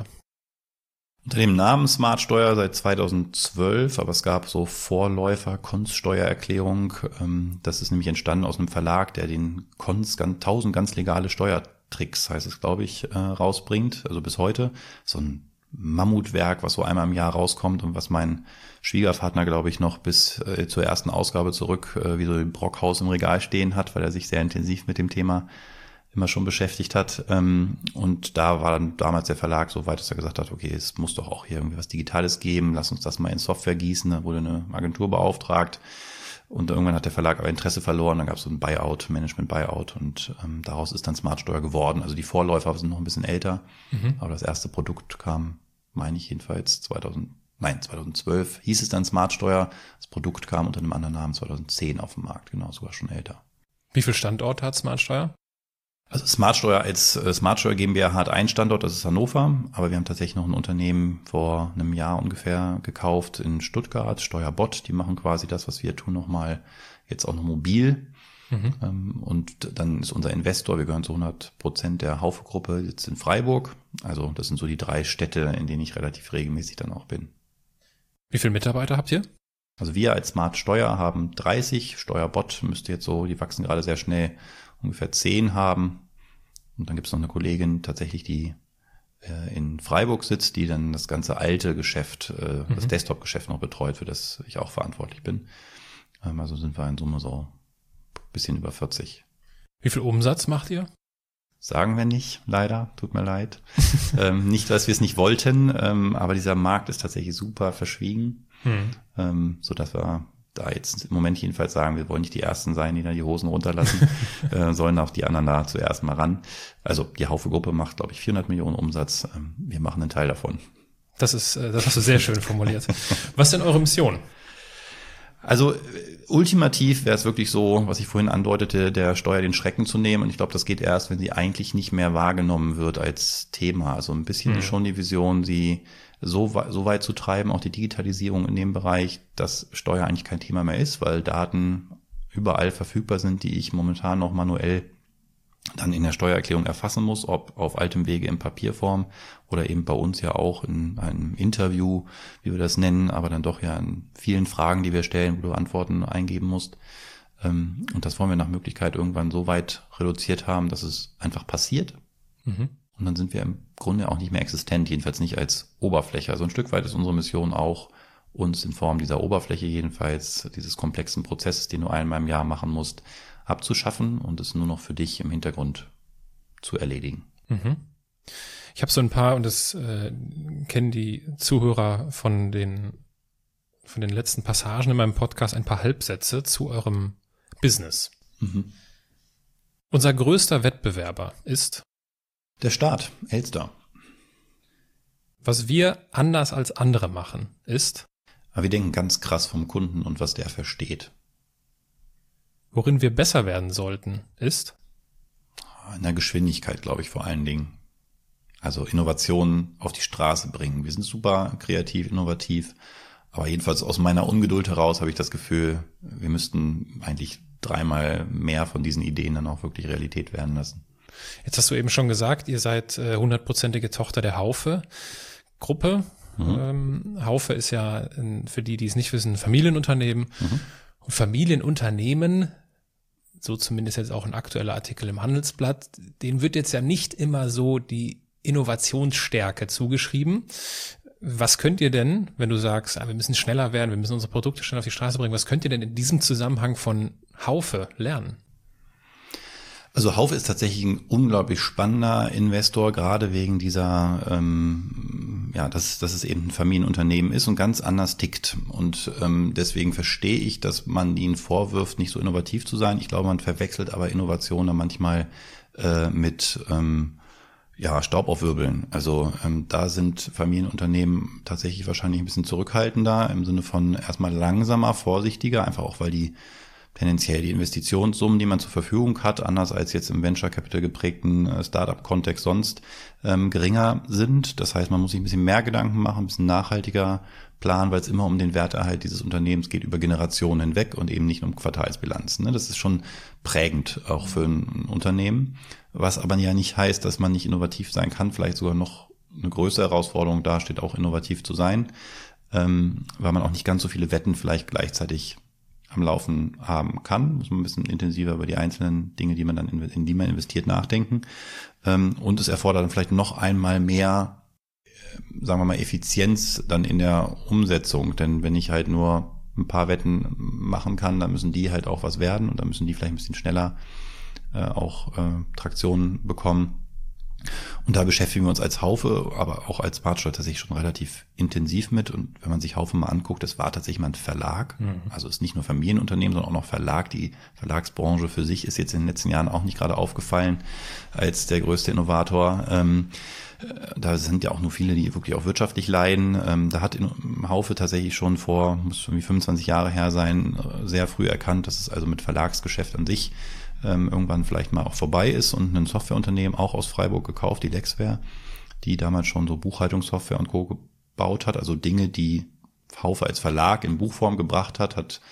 Unter dem Namen Smartsteuer seit zweitausendzwölf, aber es gab so Vorläufer, Konststeuererklärung. Das ist nämlich entstanden aus einem Verlag, der den Konst, tausend ganz legale Steuertricks, heißt es, glaube ich, rausbringt. Also bis heute. So ein Mammutwerk, was so einmal im Jahr rauskommt und was mein Schwiegervater, glaube ich, noch bis zur ersten Ausgabe zurück wie so ein Brockhaus im Regal stehen hat, weil er sich sehr intensiv mit dem Thema immer schon beschäftigt hat. Und da war dann damals der Verlag so weit, dass er gesagt hat, okay, es muss doch auch hier irgendwie was Digitales geben, lass uns das mal in Software gießen. Da wurde eine Agentur beauftragt und irgendwann hat der Verlag aber Interesse verloren. Dann gab es so ein Buyout, Management-Buyout und ähm, daraus ist dann Smartsteuer geworden. Also die Vorläufer sind noch ein bisschen älter, mhm. aber das erste Produkt kam, meine ich jedenfalls, zweitausend, nein, zweitausendzwölf hieß es dann Smartsteuer. Das Produkt kam unter einem anderen Namen zweitausendzehn auf den Markt, genau, sogar schon älter. Wie viel Standorte hat Smartsteuer? Also Smartsteuer als äh, Smartsteuer GmbH hat einen Standort, das ist Hannover, aber wir haben tatsächlich noch ein Unternehmen vor einem Jahr ungefähr gekauft in Stuttgart, Steuerbot, die machen quasi das, was wir tun, nochmal jetzt auch noch mobil. Mhm. Ähm, und dann ist unser Investor, wir gehören zu hundert Prozent der Haufe-Gruppe, jetzt in Freiburg. Also das sind so die drei Städte, in denen ich relativ regelmäßig dann auch bin. Wie viele Mitarbeiter habt ihr? Also wir als Smart Steuer haben dreißig, Steuerbot müsste jetzt so, die wachsen gerade sehr schnell, ungefähr zehn haben. Und dann gibt es noch eine Kollegin tatsächlich, die äh, in Freiburg sitzt, die dann das ganze alte Geschäft, äh, mhm. das Desktop-Geschäft noch betreut, für das ich auch verantwortlich bin. Ähm, also sind wir in Summe so ein bisschen über vierzig. Wie viel Umsatz macht ihr? Sagen wir nicht, leider, tut mir leid. ähm, nicht, dass wir es nicht wollten, ähm, aber dieser Markt ist tatsächlich super verschwiegen, hm. ähm, so dass wir da jetzt im Moment jedenfalls sagen, wir wollen nicht die Ersten sein, die da die Hosen runterlassen, äh, sollen auch die anderen da zuerst mal ran. Also die Haufe-Gruppe macht, glaube ich, vierhundert Millionen Umsatz. Ähm, wir machen einen Teil davon. Das ist, äh, das hast du sehr schön formuliert. Was ist denn eure Mission? Also ultimativ wäre es wirklich so, was ich vorhin andeutete, der Steuer den Schrecken zu nehmen. Und ich glaube, das geht erst, wenn sie eigentlich nicht mehr wahrgenommen wird als Thema. Also ein bisschen mhm. ist schon die Vision, sie so, so weit zu treiben, auch die Digitalisierung in dem Bereich, dass Steuer eigentlich kein Thema mehr ist, weil Daten überall verfügbar sind, die ich momentan noch manuell dann in der Steuererklärung erfassen muss, ob auf altem Wege in Papierform oder eben bei uns ja auch in einem Interview, wie wir das nennen, aber dann doch ja in vielen Fragen, die wir stellen, wo du Antworten eingeben musst. Und das wollen wir nach Möglichkeit irgendwann so weit reduziert haben, dass es einfach passiert. Mhm. Und dann sind wir im Grunde auch nicht mehr existent, jedenfalls nicht als Oberfläche. Also ein Stück weit ist unsere Mission auch, uns in Form dieser Oberfläche jedenfalls, dieses komplexen Prozesses, den du einmal im Jahr machen musst, abzuschaffen und es nur noch für dich im Hintergrund zu erledigen. Mhm. Ich habe so ein paar, und das äh, kennen die Zuhörer von den von den letzten Passagen in meinem Podcast, ein paar Halbsätze zu eurem Business. Mhm. Unser größter Wettbewerber ist? Der Staat, Elster. Was wir anders als andere machen, ist? Aber wir denken ganz krass vom Kunden und was der versteht. Worin wir besser werden sollten, ist? In der Geschwindigkeit, glaube ich, vor allen Dingen. Also Innovationen auf die Straße bringen. Wir sind super kreativ, innovativ. Aber jedenfalls aus meiner Ungeduld heraus habe ich das Gefühl, wir müssten eigentlich dreimal mehr von diesen Ideen dann auch wirklich Realität werden lassen. Jetzt hast du eben schon gesagt, ihr seid hundertprozentige Tochter der Haufe-Gruppe. Mhm. Ähm, Haufe ist ja, für die, die es nicht wissen, ein Familienunternehmen. Mhm. Und Familienunternehmen, so zumindest jetzt auch ein aktueller Artikel im Handelsblatt, denen wird jetzt ja nicht immer so die Innovationsstärke zugeschrieben. Was könnt ihr denn, wenn du sagst, wir müssen schneller werden, wir müssen unsere Produkte schnell auf die Straße bringen, was könnt ihr denn in diesem Zusammenhang von Haufe lernen? Also Haufe ist tatsächlich ein unglaublich spannender Investor, gerade wegen dieser, ähm, ja, dass, dass es eben ein Familienunternehmen ist und ganz anders tickt. Und ähm, deswegen verstehe ich, dass man ihnen vorwirft, nicht so innovativ zu sein. Ich glaube, man verwechselt aber Innovation dann manchmal äh, mit ähm, ja, Staubaufwirbeln. Also ähm, da sind Familienunternehmen tatsächlich wahrscheinlich ein bisschen zurückhaltender, im Sinne von erstmal langsamer, vorsichtiger, einfach auch, weil die tendenziell die Investitionssummen, die man zur Verfügung hat, anders als jetzt im Venture Capital geprägten äh, Startup-Kontext sonst, ähm, geringer sind. Das heißt, man muss sich ein bisschen mehr Gedanken machen, ein bisschen nachhaltiger planen, weil es immer um den Werterhalt dieses Unternehmens geht, über Generationen hinweg und eben nicht um Quartalsbilanzen. Ne? Das ist schon prägend auch für ein Unternehmen, was aber ja nicht heißt, dass man nicht innovativ sein kann, vielleicht sogar noch eine größere Herausforderung dasteht, auch innovativ zu sein, ähm, weil man auch nicht ganz so viele Wetten vielleicht gleichzeitig am Laufen haben kann, muss man ein bisschen intensiver über die einzelnen Dinge, die man dann in, in die man investiert, nachdenken. Und es erfordert dann vielleicht noch einmal mehr, sagen wir mal, Effizienz dann in der Umsetzung. Denn wenn ich halt nur ein paar Wetten machen kann, dann müssen die halt auch was werden und dann müssen die vielleicht ein bisschen schneller äh, auch äh, Traktion bekommen. Und da beschäftigen wir uns als Haufe, aber auch als Smart Steuer tatsächlich schon relativ intensiv mit. Und wenn man sich Haufe mal anguckt, das war tatsächlich mal ein Verlag. Mhm. Also es ist nicht nur Familienunternehmen, sondern auch noch Verlag. Die Verlagsbranche für sich ist jetzt in den letzten Jahren auch nicht gerade aufgefallen als der größte Innovator. Ähm, da sind ja auch nur viele, die wirklich auch wirtschaftlich leiden. Ähm, da hat Haufe tatsächlich schon vor, muss irgendwie fünfundzwanzig Jahre her sein, sehr früh erkannt, dass es also mit Verlagsgeschäft an sich irgendwann vielleicht mal auch vorbei ist und ein Softwareunternehmen auch aus Freiburg gekauft, die Lexware, die damals schon so Buchhaltungssoftware und Co. gebaut hat, also Dinge, die Haufe als Verlag in Buchform gebracht hat, hat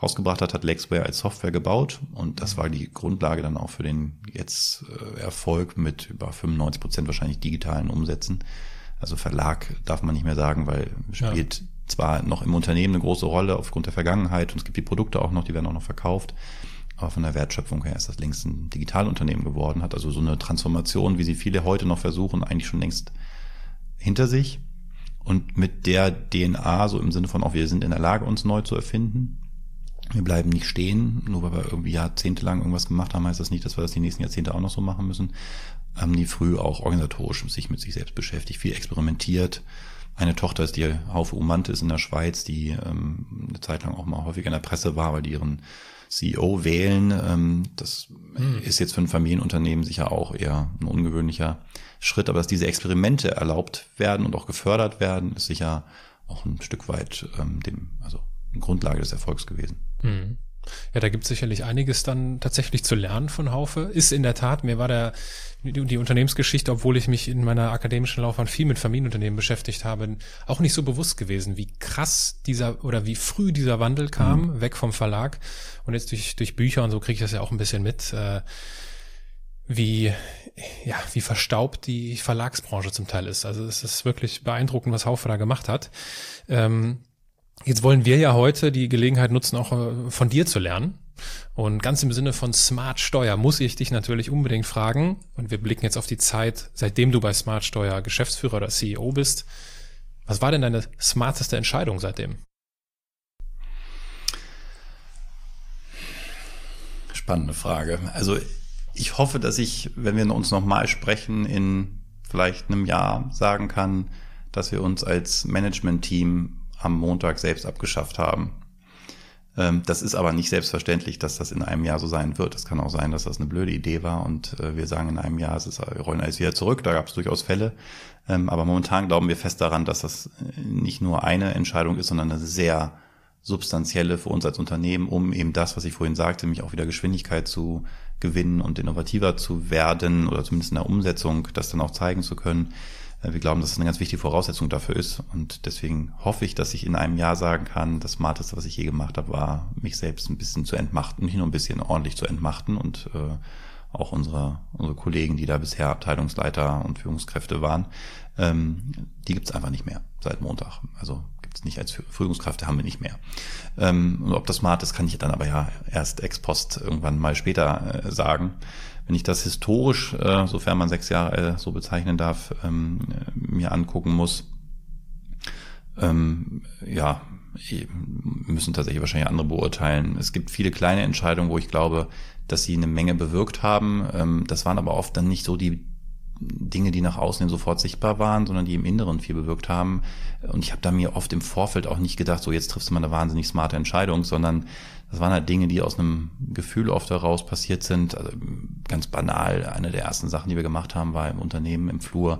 rausgebracht hat, hat Lexware als Software gebaut und das war die Grundlage dann auch für den jetzt äh, Erfolg mit über fünfundneunzig Prozent wahrscheinlich digitalen Umsätzen. Also Verlag darf man nicht mehr sagen, weil spielt ja. zwar noch im Unternehmen eine große Rolle aufgrund der Vergangenheit und es gibt die Produkte auch noch, die werden auch noch verkauft, aber von der Wertschöpfung her ist das längst ein Digitalunternehmen geworden, hat also so eine Transformation, wie sie viele heute noch versuchen, eigentlich schon längst hinter sich. Und mit der D N A, so im Sinne von auch, wir sind in der Lage, uns neu zu erfinden. Wir bleiben nicht stehen, nur weil wir irgendwie jahrzehntelang irgendwas gemacht haben, heißt das nicht, dass wir das die nächsten Jahrzehnte auch noch so machen müssen. Haben die früh auch organisatorisch sich mit sich selbst beschäftigt, viel experimentiert. Eine Tochter ist die Haufe Umante, ist in der Schweiz, die ähm, eine Zeit lang auch mal häufig in der Presse war, weil die ihren C E O wählen. Ähm, das hm. ist jetzt für ein Familienunternehmen sicher auch eher ein ungewöhnlicher Schritt, aber dass diese Experimente erlaubt werden und auch gefördert werden, ist sicher auch ein Stück weit ähm, dem, also eine Grundlage des Erfolgs gewesen. Hm. Ja, da gibt es sicherlich einiges dann tatsächlich zu lernen von Haufe. Ist in der Tat, mir war der die, die Unternehmensgeschichte, obwohl ich mich in meiner akademischen Laufbahn viel mit Familienunternehmen beschäftigt habe, auch nicht so bewusst gewesen, wie krass dieser oder wie früh dieser Wandel kam, mhm. weg vom Verlag. Und jetzt durch durch Bücher und so kriege ich das ja auch ein bisschen mit, äh, wie ja wie verstaubt die Verlagsbranche zum Teil ist. Also es ist wirklich beeindruckend, was Haufe da gemacht hat. Ähm, Jetzt wollen wir ja heute die Gelegenheit nutzen, auch von dir zu lernen. Und ganz im Sinne von Smart Steuer muss ich dich natürlich unbedingt fragen. Und wir blicken jetzt auf die Zeit, seitdem du bei Smart Steuer Geschäftsführer oder C E O bist. Was war denn deine smarteste Entscheidung seitdem? Spannende Frage. Also ich hoffe, dass ich, wenn wir uns nochmal sprechen, in vielleicht einem Jahr sagen kann, dass wir uns als Management-Team am Montag selbst abgeschafft haben. Das ist aber nicht selbstverständlich, dass das in einem Jahr so sein wird. Es kann auch sein, dass das eine blöde Idee war und wir sagen in einem Jahr, es ist, wir rollen alles wieder zurück. Da gab es durchaus Fälle. Aber momentan glauben wir fest daran, dass das nicht nur eine Entscheidung ist, sondern eine sehr substanzielle für uns als Unternehmen, um eben das, was ich vorhin sagte, nämlich auch wieder Geschwindigkeit zu gewinnen und innovativer zu werden oder zumindest in der Umsetzung, das dann auch zeigen zu können. Wir glauben, dass es eine ganz wichtige Voraussetzung dafür ist und deswegen hoffe ich, dass ich in einem Jahr sagen kann, das Smarteste, was ich je gemacht habe, war, mich selbst ein bisschen zu entmachten, nicht nur ein bisschen ordentlich zu entmachten und äh, auch unsere unsere Kollegen, die da bisher Abteilungsleiter und Führungskräfte waren, ähm, die gibt's einfach nicht mehr seit Montag. Also gibt's nicht als Führungskräfte, haben wir nicht mehr. Ähm, und ob das smart ist, kann ich dann aber ja erst ex post irgendwann mal später äh, sagen. Wenn ich das historisch, äh, sofern man sechs Jahre äh, so bezeichnen darf, ähm, mir angucken muss, ähm, ja, müssen tatsächlich wahrscheinlich andere beurteilen. Es gibt viele kleine Entscheidungen, wo ich glaube, dass sie eine Menge bewirkt haben. Ähm, das waren aber oft dann nicht so die Dinge, die nach außen sofort sichtbar waren, sondern die im Inneren viel bewirkt haben. Und ich habe da mir oft im Vorfeld auch nicht gedacht, so jetzt triffst du mal eine wahnsinnig smarte Entscheidung, sondern das waren halt Dinge, die aus einem Gefühl oft heraus passiert sind. Also ganz banal, eine der ersten Sachen, die wir gemacht haben, war im Unternehmen im Flur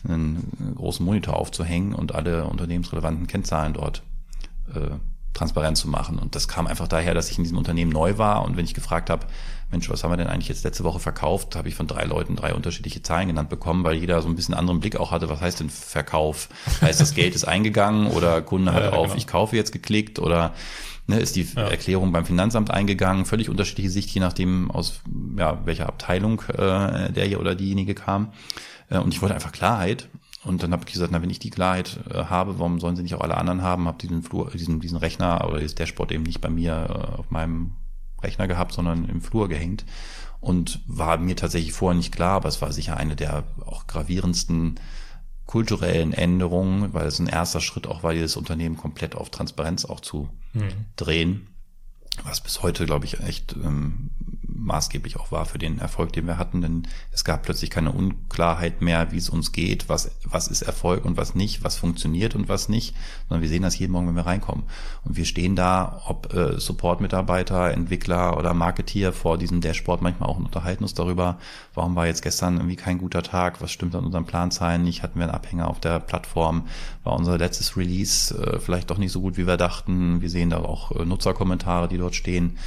einen großen Monitor aufzuhängen und alle unternehmensrelevanten Kennzahlen dort äh, transparent zu machen. Und das kam einfach daher, dass ich in diesem Unternehmen neu war und wenn ich gefragt habe, Mensch, was haben wir denn eigentlich jetzt letzte Woche verkauft, habe ich von drei Leuten drei unterschiedliche Zahlen genannt bekommen, weil jeder so ein bisschen anderen Blick auch hatte, was heißt denn Verkauf? Heißt das Geld ist eingegangen oder Kunde hat ja, auf genau. Ich kaufe jetzt geklickt oder ne, ist die ja. Erklärung beim Finanzamt eingegangen? Völlig unterschiedliche Sicht, je nachdem aus ja, welcher Abteilung äh, der hier oder diejenige kam. Äh, und ich wollte einfach Klarheit. Und dann habe ich gesagt, na, wenn ich die Klarheit äh, habe, warum sollen sie nicht auch alle anderen haben? Habe diesen Flur, diesen diesen Rechner oder dieses Dashboard eben nicht bei mir äh, auf meinem Rechner gehabt, sondern im Flur gehängt und war mir tatsächlich vorher nicht klar, aber es war sicher eine der auch gravierendsten kulturellen Änderungen, weil es ein erster Schritt auch war, dieses Unternehmen komplett auf Transparenz auch zu mhm. drehen, was bis heute, glaube ich, echt ähm, maßgeblich auch war für den Erfolg, den wir hatten, denn es gab plötzlich keine Unklarheit mehr, wie es uns geht, was was ist Erfolg und was nicht, was funktioniert und was nicht, sondern wir sehen das jeden Morgen, wenn wir reinkommen. Und wir stehen da, ob äh, Support-Mitarbeiter, Entwickler oder Marketeer vor diesem Dashboard manchmal auch und unterhalten uns darüber, warum war jetzt gestern irgendwie kein guter Tag, was stimmt an unseren Planzahlen nicht, hatten wir einen Abhänger auf der Plattform, war unser letztes Release äh, vielleicht doch nicht so gut, wie wir dachten. Wir sehen da auch äh, Nutzerkommentare, die dort stehen.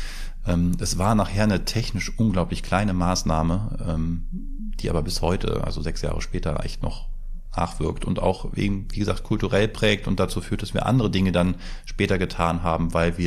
Es war nachher eine technisch unglaublich kleine Maßnahme, die aber bis heute, also sechs Jahre später, echt noch nachwirkt und auch, wie gesagt, kulturell prägt und dazu führt, dass wir andere Dinge dann später getan haben, weil wir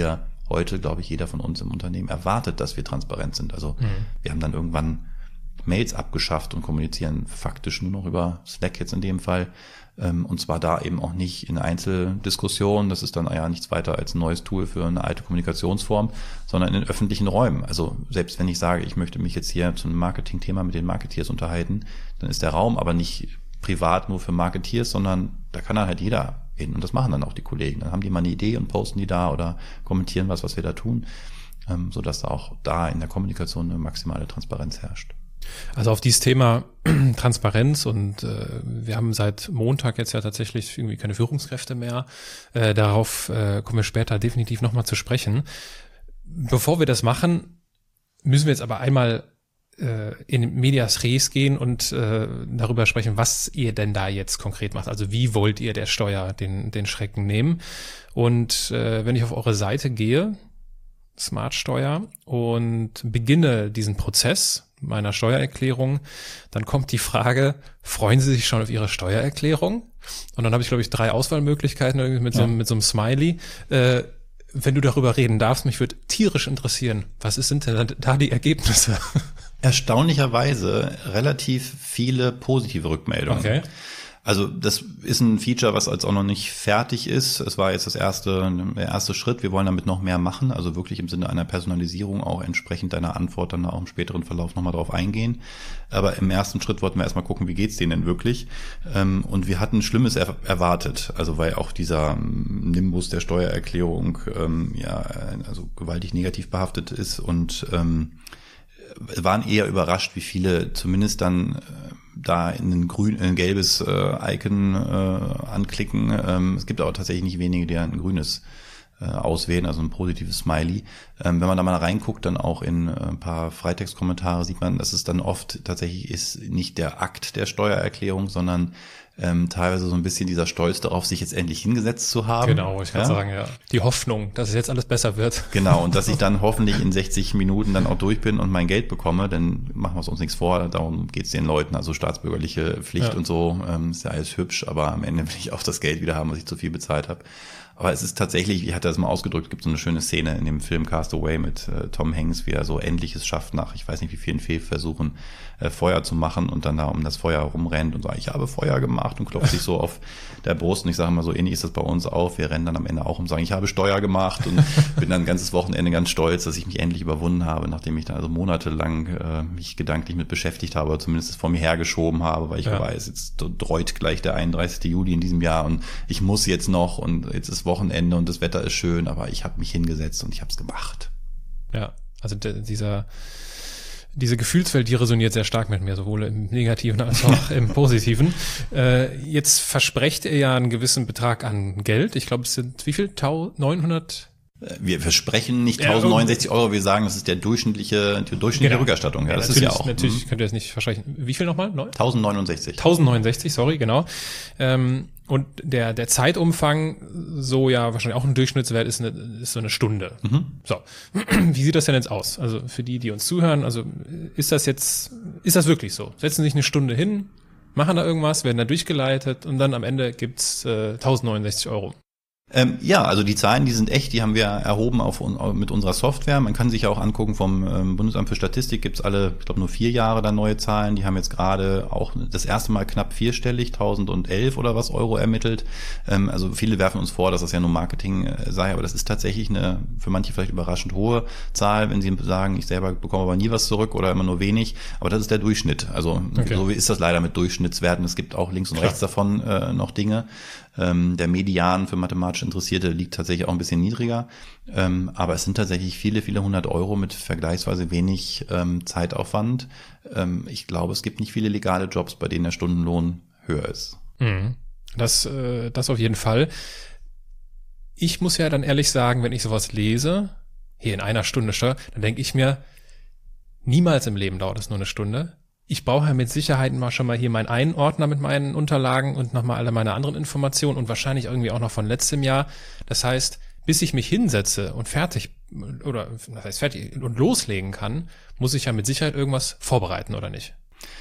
heute, glaube ich, jeder von uns im Unternehmen erwartet, dass wir transparent sind. Also Mhm. wir haben dann irgendwann Mails abgeschafft und kommunizieren faktisch nur noch über Slack jetzt in dem Fall. Und zwar da eben auch nicht in Einzeldiskussionen, das ist dann ja nichts weiter als ein neues Tool für eine alte Kommunikationsform, sondern in öffentlichen Räumen. Also selbst wenn ich sage, ich möchte mich jetzt hier zu einem Marketing-Thema mit den Marketeers unterhalten, dann ist der Raum aber nicht privat nur für Marketeers, sondern da kann dann halt jeder hin und das machen dann auch die Kollegen. Dann haben die mal eine Idee und posten die da oder kommentieren was, was wir da tun, sodass da auch da in der Kommunikation eine maximale Transparenz herrscht. Also auf dieses Thema Transparenz und äh, wir haben seit Montag jetzt ja tatsächlich irgendwie keine Führungskräfte mehr. Äh, darauf äh, kommen wir später definitiv nochmal zu sprechen. Bevor wir das machen, müssen wir jetzt aber einmal äh, in Medias Res gehen und äh, darüber sprechen, was ihr denn da jetzt konkret macht. Also wie wollt ihr der Steuer den, den Schrecken nehmen? Und äh, wenn ich auf eure Seite gehe, Smartsteuer, und beginne diesen Prozess meiner Steuererklärung, dann kommt die Frage, freuen Sie sich schon auf Ihre Steuererklärung? Und dann habe ich, glaube ich, drei Auswahlmöglichkeiten irgendwie mit, ja. so, mit so einem Smiley. Äh, wenn du darüber reden darfst, mich würde tierisch interessieren, was ist, sind denn da die Ergebnisse? Erstaunlicherweise relativ viele positive Rückmeldungen. Okay. Also das ist ein Feature, was jetzt auch noch nicht fertig ist. Es war jetzt das erste, der erste Schritt. Wir wollen damit noch mehr machen, also wirklich im Sinne einer Personalisierung auch entsprechend deiner Antwort dann auch im späteren Verlauf nochmal drauf eingehen. Aber im ersten Schritt wollten wir erstmal gucken, wie geht's denen denn wirklich? Und wir hatten Schlimmes erwartet, also weil auch dieser Nimbus der Steuererklärung ja also gewaltig negativ behaftet ist und waren eher überrascht, wie viele zumindest dann da in ein grün, ein gelbes äh, Icon äh, anklicken. Ähm, es gibt aber tatsächlich nicht wenige, die ein grünes äh, auswählen, also ein positives Smiley. Ähm, wenn man da mal reinguckt, dann auch in äh, ein paar Freitextkommentare sieht man, dass es dann oft tatsächlich ist nicht der Akt der Steuererklärung, sondern ähm, teilweise so ein bisschen dieser Stolz darauf, sich jetzt endlich hingesetzt zu haben. Genau, ich kann ja? sagen, ja. Die Hoffnung, dass es jetzt alles besser wird. Genau, und dass ich dann hoffentlich in sechzig Minuten dann auch durch bin und mein Geld bekomme, denn machen wir es uns nichts vor, darum geht's den Leuten, also staatsbürgerliche Pflicht ja. und so, ähm, ist ja alles hübsch, aber am Ende will ich auch das Geld wieder haben, was ich zu viel bezahlt habe. Aber es ist tatsächlich, wie hat er das mal ausgedrückt, gibt so eine schöne Szene in dem Film Castaway mit äh, Tom Hanks, wie er so Endliches schafft nach, ich weiß nicht wie vielen Fehlversuchen, äh, Feuer zu machen und dann da um das Feuer rumrennt und sagt, ich habe Feuer gemacht und klopft sich so auf der Brust und ich sage immer so, ähnlich ist das bei uns auch, wir rennen dann am Ende auch und sagen, ich habe Steuer gemacht und bin dann ein ganzes Wochenende ganz stolz, dass ich mich endlich überwunden habe, nachdem ich da also monatelang äh, mich gedanklich mit beschäftigt habe, oder zumindest es vor mir hergeschoben habe, weil ich ja. weiß, jetzt dreut gleich der einunddreißigste Juli in diesem Jahr und ich muss jetzt noch und jetzt ist Wochenende und das Wetter ist schön, aber ich habe mich hingesetzt und ich habe es gemacht. Ja, also de- dieser diese Gefühlswelt, die resoniert sehr stark mit mir, sowohl im Negativen als auch im Positiven. Äh, jetzt versprecht ihr ja einen gewissen Betrag an Geld. Ich glaube, es sind wie viel? neunhundert? Wir versprechen nicht tausendneunundsechzig Euro, wir sagen, das ist der durchschnittliche, die durchschnittliche genau. Rückerstattung. Ja, ja, das ist ja auch. Natürlich könnt ihr das nicht versprechen. Wie viel nochmal? tausendneunundsechzig. tausendneunundsechzig, sorry, genau. Ähm, und der der Zeitumfang, so ja wahrscheinlich auch ein Durchschnittswert, ist, eine, ist so eine Stunde. Mhm. So, wie sieht das denn jetzt aus? Also für die, die uns zuhören, also ist das jetzt, ist das wirklich so? Setzen sich eine Stunde hin, machen da irgendwas, werden da durchgeleitet und dann am Ende gibt's äh, tausendneunundsechzig Euro. Ähm, ja, also die Zahlen, die sind echt, die haben wir erhoben auf, mit unserer Software. Man kann sich ja auch angucken, vom ähm, Bundesamt für Statistik gibt's alle, ich glaube nur vier Jahre da neue Zahlen. Die haben jetzt gerade auch das erste Mal knapp vierstellig, tausendelf oder was Euro ermittelt. Ähm, also viele werfen uns vor, dass das ja nur Marketing äh, sei, aber das ist tatsächlich eine für manche vielleicht überraschend hohe Zahl, wenn sie sagen, ich selber bekomme aber nie was zurück oder immer nur wenig. Aber das ist der Durchschnitt. Also okay. So ist das leider mit Durchschnittswerten. Es gibt auch links und Klar. rechts davon äh, noch Dinge. Ähm, der Median für mathematisch Interessierte liegt tatsächlich auch ein bisschen niedriger, ähm, aber es sind tatsächlich viele, viele hundert Euro mit vergleichsweise wenig ähm, Zeitaufwand. Ähm, ich glaube, es gibt nicht viele legale Jobs, bei denen der Stundenlohn höher ist. Mhm. Das, äh, das auf jeden Fall. Ich muss ja dann ehrlich sagen, wenn ich sowas lese, hier in einer Stunde Steuer, dann denke ich mir, niemals im Leben dauert es nur eine Stunde. Ich brauche ja mit Sicherheit mal schon mal hier meinen einen Ordner mit meinen Unterlagen und nochmal alle meine anderen Informationen und wahrscheinlich irgendwie auch noch von letztem Jahr. Das heißt, bis ich mich hinsetze und fertig oder das heißt fertig und loslegen kann, muss ich ja mit Sicherheit irgendwas vorbereiten, oder nicht?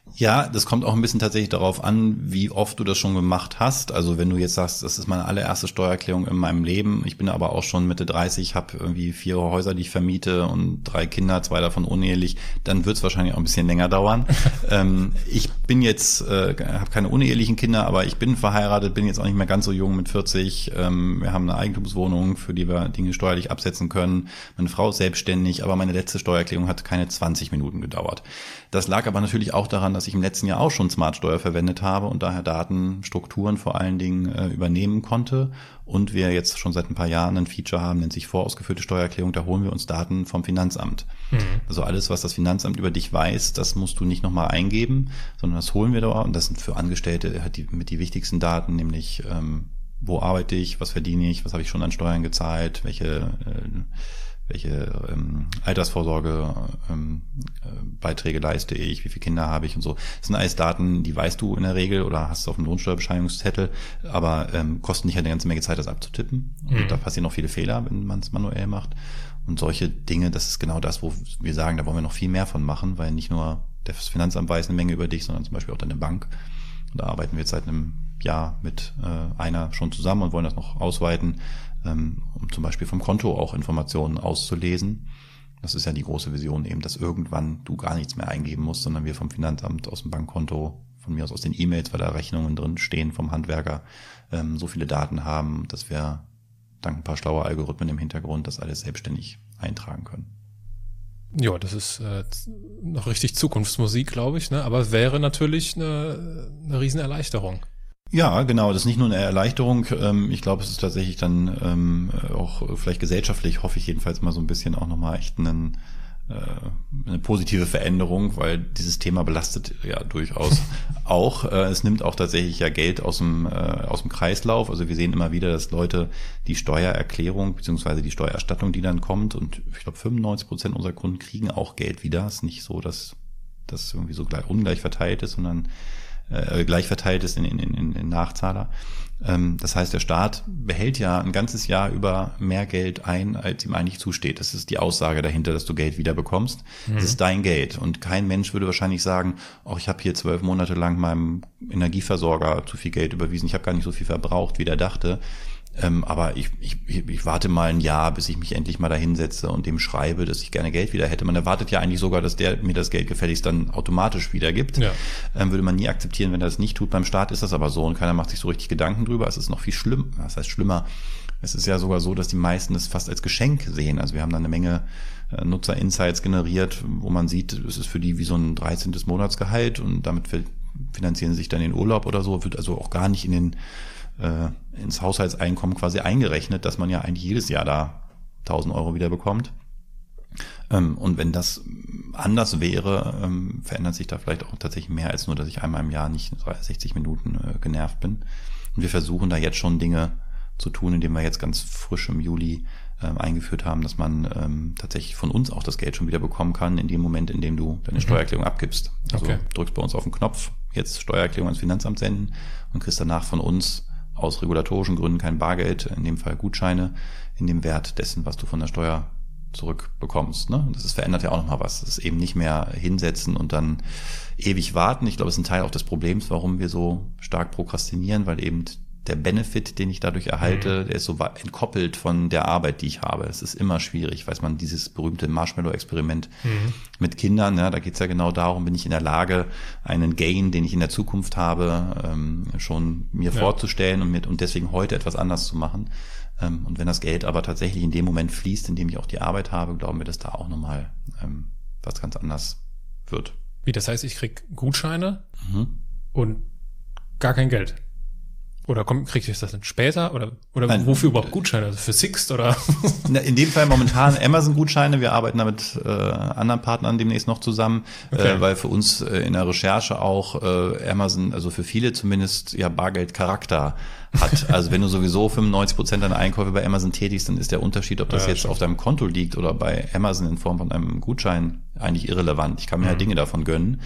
Ja, das kommt auch ein bisschen tatsächlich darauf an, wie oft du das schon gemacht hast. Also wenn du jetzt sagst, das ist meine allererste Steuererklärung in meinem Leben, ich bin aber auch schon Mitte dreißig, habe irgendwie vier Häuser, die ich vermiete und drei Kinder, zwei davon unehelich, dann wird es wahrscheinlich auch ein bisschen länger dauern. ähm, ich bin jetzt, äh, habe keine unehelichen Kinder, aber ich bin verheiratet, bin jetzt auch nicht mehr ganz so jung mit vierzig. Ähm, wir haben eine Eigentumswohnung, für die wir Dinge steuerlich absetzen können. Meine Frau ist selbstständig, aber meine letzte Steuererklärung hat keine zwanzig Minuten gedauert. Das lag aber natürlich auch daran, dass ich im letzten Jahr auch schon Smartsteuer verwendet habe und daher Datenstrukturen vor allen Dingen äh, übernehmen konnte. Und wir jetzt schon seit ein paar Jahren ein Feature haben, nennt sich vorausgeführte Steuererklärung, da holen wir uns Daten vom Finanzamt. Mhm. Also alles, was das Finanzamt über dich weiß, das musst du nicht nochmal eingeben, sondern das holen wir da. Und das sind für Angestellte halt die, mit die wichtigsten Daten, nämlich ähm, wo arbeite ich, was verdiene ich, was habe ich schon an Steuern gezahlt, welche äh, welche ähm, Altersvorsorge ähm, äh, Beiträge leiste ich, wie viele Kinder habe ich und so. Das sind alles Daten, die weißt du in der Regel oder hast du auf dem Lohnsteuerbescheinigungszettel, aber ähm, kosten nicht eine ganze Menge Zeit, das abzutippen. Mhm. Und da passieren noch viele Fehler, wenn man es manuell macht. Und solche Dinge, das ist genau das, wo wir sagen, da wollen wir noch viel mehr von machen, weil nicht nur das Finanzamt weiß eine Menge über dich, sondern zum Beispiel auch deine Bank. Und da arbeiten wir jetzt seit einem Jahr mit äh, einer schon zusammen und wollen das noch ausweiten, um zum Beispiel vom Konto auch Informationen auszulesen. Das ist ja die große Vision eben, dass irgendwann du gar nichts mehr eingeben musst, sondern wir vom Finanzamt aus dem Bankkonto, von mir aus aus den E-Mails, weil da Rechnungen drin stehen vom Handwerker, so viele Daten haben, dass wir dank ein paar schlauer Algorithmen im Hintergrund das alles selbstständig eintragen können. Ja, das ist äh, noch richtig Zukunftsmusik, glaube ich, ne? Aber es wäre natürlich eine, eine Riesenerleichterung. Ja, genau. Das ist nicht nur eine Erleichterung. Ich glaube, es ist tatsächlich dann ähm, auch vielleicht gesellschaftlich, hoffe ich jedenfalls mal so ein bisschen auch nochmal echt einen, äh, eine positive Veränderung, weil dieses Thema belastet ja durchaus auch. Äh, es nimmt auch tatsächlich ja Geld aus dem, äh, aus dem Kreislauf. Also wir sehen immer wieder, dass Leute die Steuererklärung beziehungsweise die Steuererstattung, die dann kommt, und ich glaube fünfundneunzig Prozent unserer Kunden kriegen auch Geld wieder. Es ist nicht so, dass das irgendwie so gleich, ungleich verteilt ist, sondern Äh, gleich verteilt ist in, in, in, in Nachzahler. Ähm, das heißt, der Staat behält ja ein ganzes Jahr über mehr Geld ein, als ihm eigentlich zusteht. Das ist die Aussage dahinter, dass du Geld wieder bekommst. Mhm. Das ist dein Geld. Und kein Mensch würde wahrscheinlich sagen, oh, ich habe hier zwölf Monate lang meinem Energieversorger zu viel Geld überwiesen. Ich habe gar nicht so viel verbraucht, wie der dachte. Ähm, aber ich, ich, ich warte mal ein Jahr, bis ich mich endlich mal da hinsetze und dem schreibe, dass ich gerne Geld wieder hätte. Man erwartet ja eigentlich sogar, dass der mir das Geld gefälligst dann automatisch wiedergibt. Ja. Ähm, würde man nie akzeptieren, wenn er das nicht tut. Beim Staat ist das aber so und keiner macht sich so richtig Gedanken drüber. Es ist noch viel schlimm. Das heißt schlimmer. Es ist ja sogar so, dass die meisten es fast als Geschenk sehen. Also wir haben da eine Menge äh, Nutzer-Insights generiert, wo man sieht, es ist für die wie so ein dreizehntes Monatsgehalt und damit finanzieren sie sich dann den Urlaub oder so. Wird also auch gar nicht in den ins Haushaltseinkommen quasi eingerechnet, dass man ja eigentlich jedes Jahr da tausend Euro wieder bekommt. Und wenn das anders wäre, verändert sich da vielleicht auch tatsächlich mehr als nur, dass ich einmal im Jahr nicht sechzig Minuten genervt bin. Und wir versuchen da jetzt schon Dinge zu tun, indem wir jetzt ganz frisch im Juli eingeführt haben, dass man tatsächlich von uns auch das Geld schon wieder bekommen kann, in dem Moment, in dem du deine mhm. Steuererklärung abgibst. Also okay. drückst bei uns auf den Knopf, jetzt Steuererklärung ans Finanzamt senden und kriegst danach von uns aus regulatorischen Gründen kein Bargeld, in dem Fall Gutscheine, in dem Wert dessen, was du von der Steuer zurückbekommst. Ne? Das ist, verändert ja auch nochmal was. Das ist eben nicht mehr hinsetzen und dann ewig warten. Ich glaube, es ist ein Teil auch des Problems, warum wir so stark prokrastinieren, weil eben der Benefit, den ich dadurch erhalte, mhm. der ist so entkoppelt von der Arbeit, die ich habe. Es ist immer schwierig, weiß man, dieses berühmte Marshmallow-Experiment mhm. mit Kindern, ja, da geht es ja genau darum, bin ich in der Lage, einen Gain, den ich in der Zukunft habe, ähm, schon mir ja. vorzustellen und mit und deswegen heute etwas anders zu machen. Ähm, und wenn das Geld aber tatsächlich in dem Moment fließt, in dem ich auch die Arbeit habe, glauben wir, dass da auch nochmal ähm, was ganz anders wird. Wie, das heißt, ich krieg Gutscheine mhm. und gar kein Geld? Oder kriege ich das dann später? Oder oder Nein, wofür überhaupt Gutscheine? Also für Sixt oder? In dem Fall momentan Amazon-Gutscheine. Wir arbeiten da mit äh, anderen Partnern demnächst noch zusammen, okay. äh, weil für uns äh, in der Recherche auch äh, Amazon, also für viele zumindest, ja Bargeldcharakter hat. Also wenn du sowieso fünfundneunzig Prozent deiner Einkäufe bei Amazon tätigst, dann ist der Unterschied, ob das ja, jetzt stimmt. auf deinem Konto liegt oder bei Amazon in Form von einem Gutschein eigentlich irrelevant. Ich kann mir mhm. halt Dinge davon gönnen.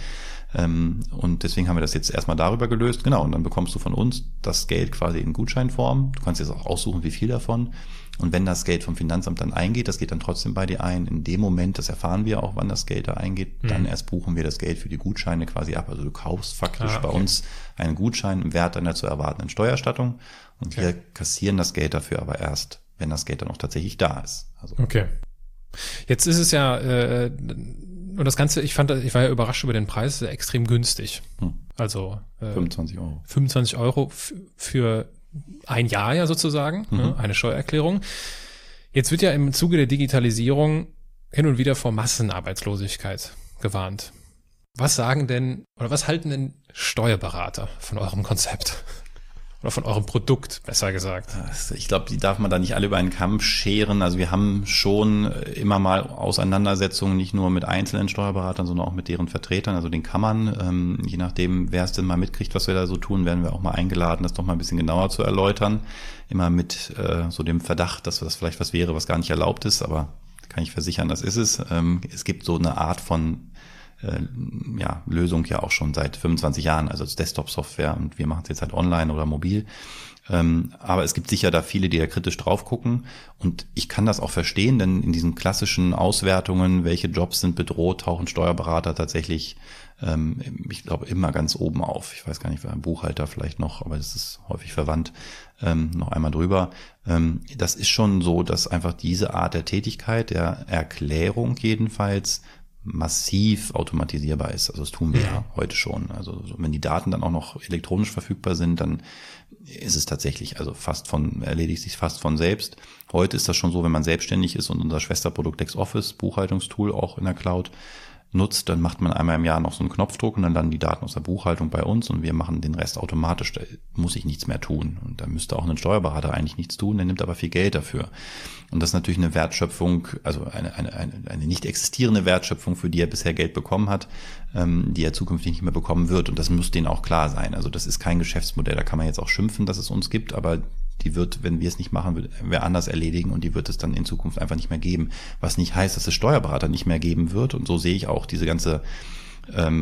Ähm, und deswegen haben wir das jetzt erstmal darüber gelöst. Genau, und dann bekommst du von uns das Geld quasi in Gutscheinform. Du kannst jetzt auch aussuchen, wie viel davon. Und wenn das Geld vom Finanzamt dann eingeht, das geht dann trotzdem bei dir ein. In dem Moment, das erfahren wir auch, wann das Geld da eingeht, mhm. dann erst buchen wir das Geld für die Gutscheine quasi ab. Also du kaufst faktisch ah, okay. bei uns einen Gutschein im Wert einer zu erwartenden Steuererstattung und okay. wir kassieren das Geld dafür aber erst, wenn das Geld dann auch tatsächlich da ist. Also okay. Jetzt ist es ja, äh, und das Ganze, ich fand, ich war ja überrascht über den Preis, extrem günstig. Hm. Also äh, fünfundzwanzig Euro. fünfundzwanzig Euro f- für ein Jahr ja sozusagen, mhm. ne, eine Steuererklärung. Jetzt wird ja im Zuge der Digitalisierung hin und wieder vor Massenarbeitslosigkeit gewarnt. Was sagen denn, oder was halten denn Steuerberater von eurem Konzept? Oder von eurem Produkt, besser gesagt. Ich glaube, die darf man da nicht alle über einen Kamm scheren. Also wir haben schon immer mal Auseinandersetzungen, nicht nur mit einzelnen Steuerberatern, sondern auch mit deren Vertretern, also den Kammern. Ähm, je nachdem, wer es denn mal mitkriegt, was wir da so tun, werden wir auch mal eingeladen, das doch mal ein bisschen genauer zu erläutern. Immer mit äh, so dem Verdacht, dass das vielleicht was wäre, was gar nicht erlaubt ist. Aber kann ich versichern, das ist es. Ähm, es gibt so eine Art von ja, Lösung ja auch schon seit fünfundzwanzig Jahren, also als Desktop-Software, und wir machen es jetzt halt online oder mobil. Ähm, aber es gibt sicher da viele, die da kritisch drauf gucken, und ich kann das auch verstehen, denn in diesen klassischen Auswertungen, welche Jobs sind bedroht, tauchen Steuerberater tatsächlich, ähm, ich glaube, immer ganz oben auf. Ich weiß gar nicht, wer ein Buchhalter vielleicht noch, aber das ist häufig verwandt, ähm, noch einmal drüber. Ähm, das ist schon so, dass einfach diese Art der Tätigkeit, der Erklärung jedenfalls, massiv automatisierbar ist. Also das tun wir ja, ja heute schon. Also wenn die Daten dann auch noch elektronisch verfügbar sind, dann ist es tatsächlich, also fast von, erledigt sich fast von selbst. Heute ist das schon so, wenn man selbstständig ist und unser Schwesterprodukt LexOffice, Buchhaltungstool, auch in der Cloud nutzt, dann macht man einmal im Jahr noch so einen Knopfdruck und dann landen die Daten aus der Buchhaltung bei uns und wir machen den Rest automatisch. Da muss ich nichts mehr tun. Und da müsste auch ein Steuerberater eigentlich nichts tun, der nimmt aber viel Geld dafür. Und das ist natürlich eine Wertschöpfung, also eine, eine, eine, eine nicht existierende Wertschöpfung, für die er bisher Geld bekommen hat, ähm, die er zukünftig nicht mehr bekommen wird. Und das muss denen auch klar sein. Also das ist kein Geschäftsmodell. Da kann man jetzt auch schimpfen, dass es uns gibt, aber die wird, wenn wir es nicht machen, wer anders erledigen, und die wird es dann in Zukunft einfach nicht mehr geben. Was nicht heißt, dass es Steuerberater nicht mehr geben wird. Und so sehe ich auch diese ganze äh,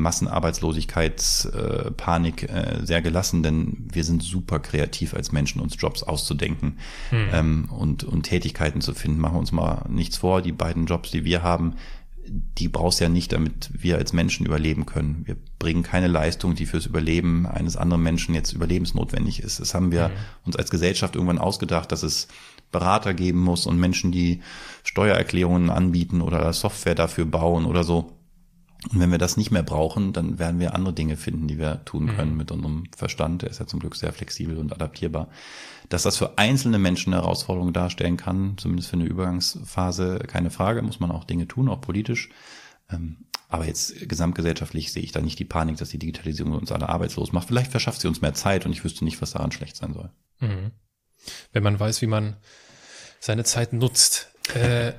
Massenarbeitslosigkeitspanik äh, sehr gelassen, denn wir sind super kreativ als Menschen, uns Jobs auszudenken hm. ähm, und, und Tätigkeiten zu finden. Machen wir uns mal nichts vor, die beiden Jobs, die wir haben, die brauchst du ja nicht, damit wir als Menschen überleben können. Wir bringen keine Leistung, die fürs Überleben eines anderen Menschen jetzt überlebensnotwendig ist. Das haben wir mhm. uns als Gesellschaft irgendwann ausgedacht, dass es Berater geben muss und Menschen, die Steuererklärungen anbieten oder Software dafür bauen oder so. Und wenn wir das nicht mehr brauchen, dann werden wir andere Dinge finden, die wir tun können mhm. mit unserem Verstand. Der ist ja zum Glück sehr flexibel und adaptierbar. Dass das für einzelne Menschen eine Herausforderung darstellen kann, zumindest für eine Übergangsphase, keine Frage, muss man auch Dinge tun, auch politisch. Aber jetzt gesamtgesellschaftlich sehe ich da nicht die Panik, dass die Digitalisierung uns alle arbeitslos macht. Vielleicht verschafft sie uns mehr Zeit und ich wüsste nicht, was daran schlecht sein soll. Mhm. Wenn man weiß, wie man seine Zeit nutzt. Äh,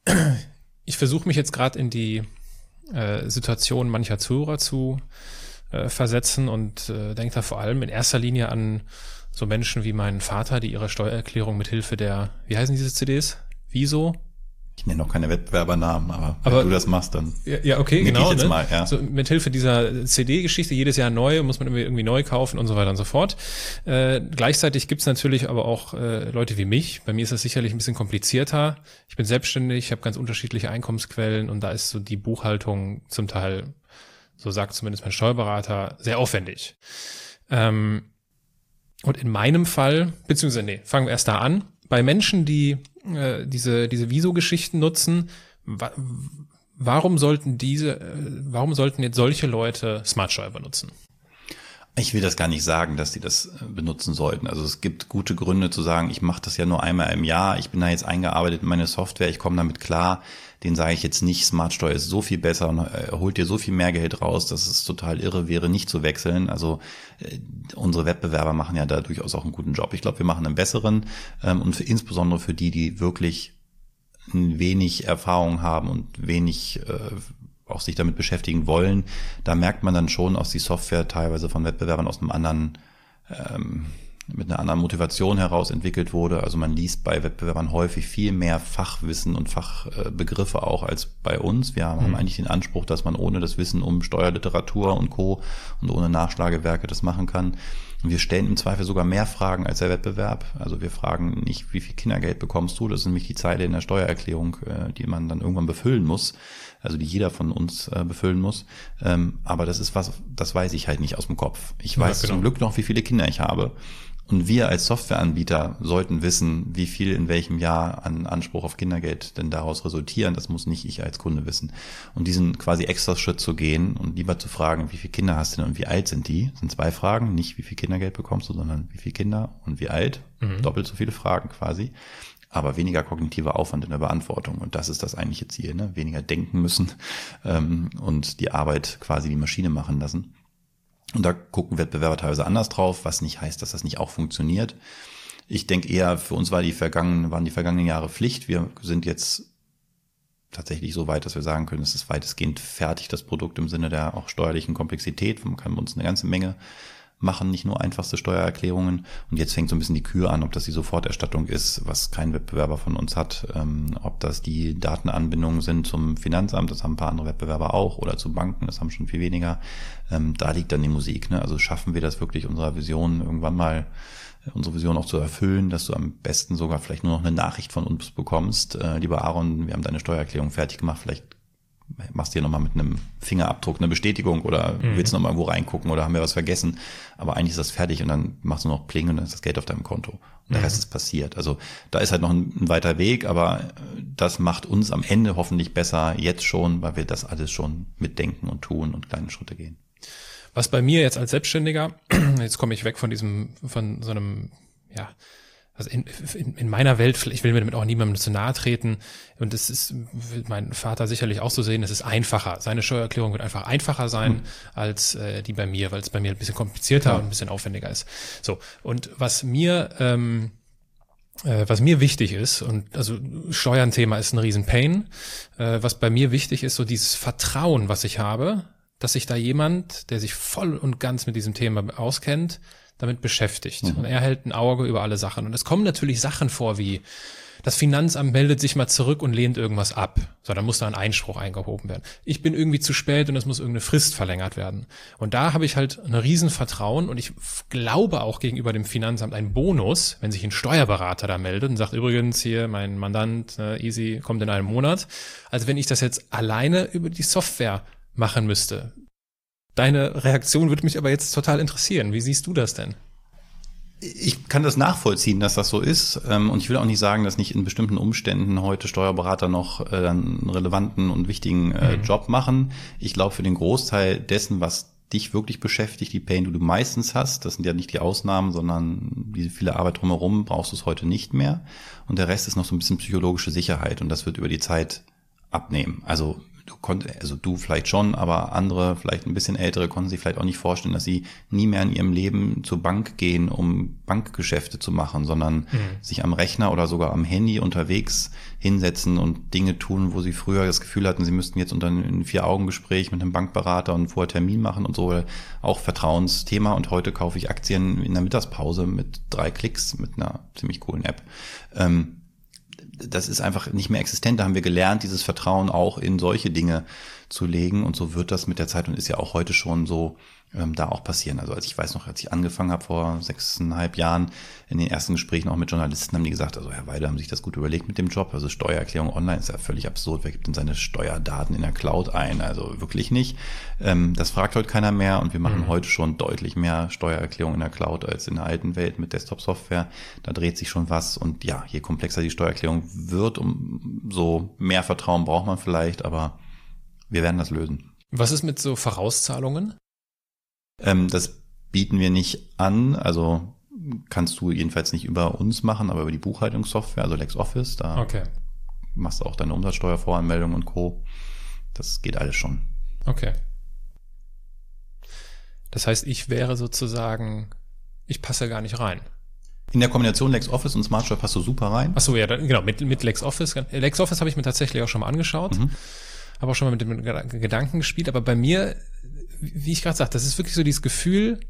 ich versuche mich jetzt gerade in die äh, Situation mancher Zuhörer zu äh, versetzen und äh, denke da vor allem in erster Linie an so Menschen wie meinen Vater, die ihre Steuererklärung mit Hilfe der, wie heißen diese C Ds? Wieso? Ich nenne noch keine Wettbewerbernamen, aber, aber wenn du das machst, dann ja, ja okay, genau. Ich jetzt ne? mal, ja. So, mit Hilfe dieser C D-Geschichte, jedes Jahr neu, muss man irgendwie neu kaufen und so weiter und so fort. Äh, gleichzeitig gibt's natürlich aber auch äh, Leute wie mich. Bei mir ist das sicherlich ein bisschen komplizierter. Ich bin selbstständig, ich habe ganz unterschiedliche Einkommensquellen und da ist so die Buchhaltung zum Teil, so sagt zumindest mein Steuerberater, sehr aufwendig. Ähm, und in meinem Fall, beziehungsweise nee, fangen wir erst da an. Bei Menschen, die äh, diese diese Wieso-Geschichten nutzen, wa- warum sollten diese, äh, warum sollten jetzt solche Leute Smartsteuer benutzen? Ich will das gar nicht sagen, dass die das benutzen sollten. Also es gibt gute Gründe zu sagen, ich mache das ja nur einmal im Jahr, ich bin da jetzt eingearbeitet in meine Software, ich komme damit klar. Den sage ich jetzt nicht, Smartsteuer ist so viel besser und holt dir so viel mehr Geld raus, dass es total irre wäre, nicht zu wechseln. Also äh, unsere Wettbewerber machen ja da durchaus auch einen guten Job. Ich glaube, wir machen einen besseren ähm, und für, insbesondere für die, die wirklich wenig Erfahrung haben und wenig äh, auch sich damit beschäftigen wollen, da merkt man dann schon, aus die Software teilweise von Wettbewerbern aus einem anderen ähm, mit einer anderen Motivation heraus entwickelt wurde. Also man liest bei Wettbewerbern häufig viel mehr Fachwissen und Fachbegriffe auch als bei uns. Wir haben mhm. eigentlich den Anspruch, dass man ohne das Wissen um Steuerliteratur und Co. und ohne Nachschlagewerke das machen kann. Und wir stellen im Zweifel sogar mehr Fragen als der Wettbewerb. Also wir fragen nicht, wie viel Kindergeld bekommst du? Das ist nämlich die Zeile in der Steuererklärung, die man dann irgendwann befüllen muss. Also die jeder von uns befüllen muss. Aber das ist was, das weiß ich halt nicht aus dem Kopf. Ich weiß ja, genau. zum Glück noch, wie viele Kinder ich habe. Und wir als Softwareanbieter sollten wissen, wie viel in welchem Jahr an Anspruch auf Kindergeld denn daraus resultieren. Das muss nicht ich als Kunde wissen. Und diesen quasi extra Schritt zu gehen und lieber zu fragen, wie viele Kinder hast du denn und wie alt sind die? Das sind zwei Fragen. Nicht wie viel Kindergeld bekommst du, sondern wie viele Kinder und wie alt. Mhm. Doppelt so viele Fragen quasi. Aber weniger kognitiver Aufwand in der Beantwortung. Und das ist das eigentliche Ziel, ne? Weniger denken müssen ähm, und die Arbeit quasi die Maschine machen lassen. Und da gucken Wettbewerber teilweise anders drauf, was nicht heißt, dass das nicht auch funktioniert. Ich denke eher, für uns war die vergangenen, waren die vergangenen Jahre Pflicht. Wir sind jetzt tatsächlich so weit, dass wir sagen können, es ist weitestgehend fertig, das Produkt im Sinne der auch steuerlichen Komplexität. Man kann uns eine ganze Menge machen, nicht nur einfachste Steuererklärungen. Und jetzt fängt so ein bisschen die Kür an, ob das die Soforterstattung ist, was kein Wettbewerber von uns hat, ähm, ob das die Datenanbindungen sind zum Finanzamt, das haben ein paar andere Wettbewerber auch, oder zu Banken, das haben schon viel weniger. Ähm, da liegt dann die Musik. Ne? Also schaffen wir das wirklich, unserer Vision irgendwann mal, unsere Vision auch zu erfüllen, dass du am besten sogar vielleicht nur noch eine Nachricht von uns bekommst. Äh, lieber Aaron, wir haben deine Steuererklärung fertig gemacht, vielleicht machst du hier nochmal mit einem Fingerabdruck eine Bestätigung oder mhm. willst nochmal irgendwo reingucken oder haben wir was vergessen, aber eigentlich ist das fertig und dann machst du noch Pling und dann ist das Geld auf deinem Konto und der mhm. Rest ist passiert. Also da ist halt noch ein, ein weiter Weg, aber das macht uns am Ende hoffentlich besser jetzt schon, weil wir das alles schon mitdenken und tun und kleine Schritte gehen. Was bei mir jetzt als Selbstständiger, jetzt komme ich weg von diesem, von so einem, ja, also in, in, in meiner Welt, ich will mir damit auch niemandem zu nahe treten und es ist, will mein Vater sicherlich auch so sehen, es ist einfacher. Seine Steuererklärung wird einfach einfacher sein mhm. als äh, die bei mir, weil es bei mir ein bisschen komplizierter ja. und ein bisschen aufwendiger ist. So, und was mir ähm, äh, was mir wichtig ist, und also Steuern-Thema ist ein Riesen-Pain, äh, was bei mir wichtig ist, so dieses Vertrauen, was ich habe, dass sich da jemand, der sich voll und ganz mit diesem Thema auskennt, damit beschäftigt. Mhm. Und er hält ein Auge über alle Sachen. Und es kommen natürlich Sachen vor wie, das Finanzamt meldet sich mal zurück und lehnt irgendwas ab. So, dann muss da ein Einspruch eingehoben werden. Ich bin irgendwie zu spät und es muss irgendeine Frist verlängert werden. Und da habe ich halt ein Riesenvertrauen und ich glaube auch gegenüber dem Finanzamt einen Bonus, wenn sich ein Steuerberater da meldet und sagt, übrigens hier, mein Mandant, äh, easy, kommt in einem Monat. Also wenn ich das jetzt alleine über die Software machen müsste. Deine Reaktion würde mich aber jetzt total interessieren. Wie siehst du das denn? Ich kann das nachvollziehen, dass das so ist. Und ich will auch nicht sagen, dass nicht in bestimmten Umständen heute Steuerberater noch einen relevanten und wichtigen mhm. Job machen. Ich glaube, für den Großteil dessen, was dich wirklich beschäftigt, die Pain, die du meistens hast, das sind ja nicht die Ausnahmen, sondern diese viele Arbeit drumherum, brauchst du es heute nicht mehr. Und der Rest ist noch so ein bisschen psychologische Sicherheit. Und das wird über die Zeit abnehmen. Also Du konntest, also du vielleicht schon, aber andere, vielleicht ein bisschen ältere, konnten sich vielleicht auch nicht vorstellen, dass sie nie mehr in ihrem Leben zur Bank gehen, um Bankgeschäfte zu machen, sondern mhm. sich am Rechner oder sogar am Handy unterwegs hinsetzen und Dinge tun, wo sie früher das Gefühl hatten, sie müssten jetzt unter ein Vier-Augen-Gespräch mit einem Bankberater und vorher Termin machen und so, auch Vertrauensthema. Und heute kaufe ich Aktien in der Mittagspause mit drei Klicks mit einer ziemlich coolen App. Ähm, Das ist einfach nicht mehr existent. Da haben wir gelernt, dieses Vertrauen auch in solche Dinge zu legen. Und so wird das mit der Zeit und ist ja auch heute schon so ähm, da auch passieren. Also als ich weiß noch, als ich angefangen habe vor sechseinhalb Jahren, in den ersten Gesprächen auch mit Journalisten, haben die gesagt, also Herr Weide, haben sich das gut überlegt mit dem Job. Also Steuererklärung online ist ja völlig absurd. Wer gibt denn seine Steuerdaten in der Cloud ein? Also wirklich nicht. Ähm, das fragt heute keiner mehr und wir machen mhm. heute schon deutlich mehr Steuererklärung in der Cloud als in der alten Welt mit Desktop-Software. Da dreht sich schon was und ja, je komplexer die Steuererklärung wird, umso mehr Vertrauen braucht man vielleicht, aber wir werden das lösen. Was ist mit so Vorauszahlungen? Ähm, das bieten wir nicht an, also kannst du jedenfalls nicht über uns machen, aber über die Buchhaltungssoftware, also LexOffice, da okay. machst du auch deine Umsatzsteuervoranmeldung und Co. Das geht alles schon. Okay. Das heißt, ich wäre sozusagen, ich passe gar nicht rein. In der Kombination LexOffice und SmartSteuer passt du super rein. Ach so, ja, dann, genau, mit, mit LexOffice. LexOffice habe ich mir tatsächlich auch schon mal angeschaut. Mhm. Habe auch schon mal mit dem Gedanken gespielt, aber bei mir, wie ich gerade sagte, das ist wirklich so dieses Gefühl,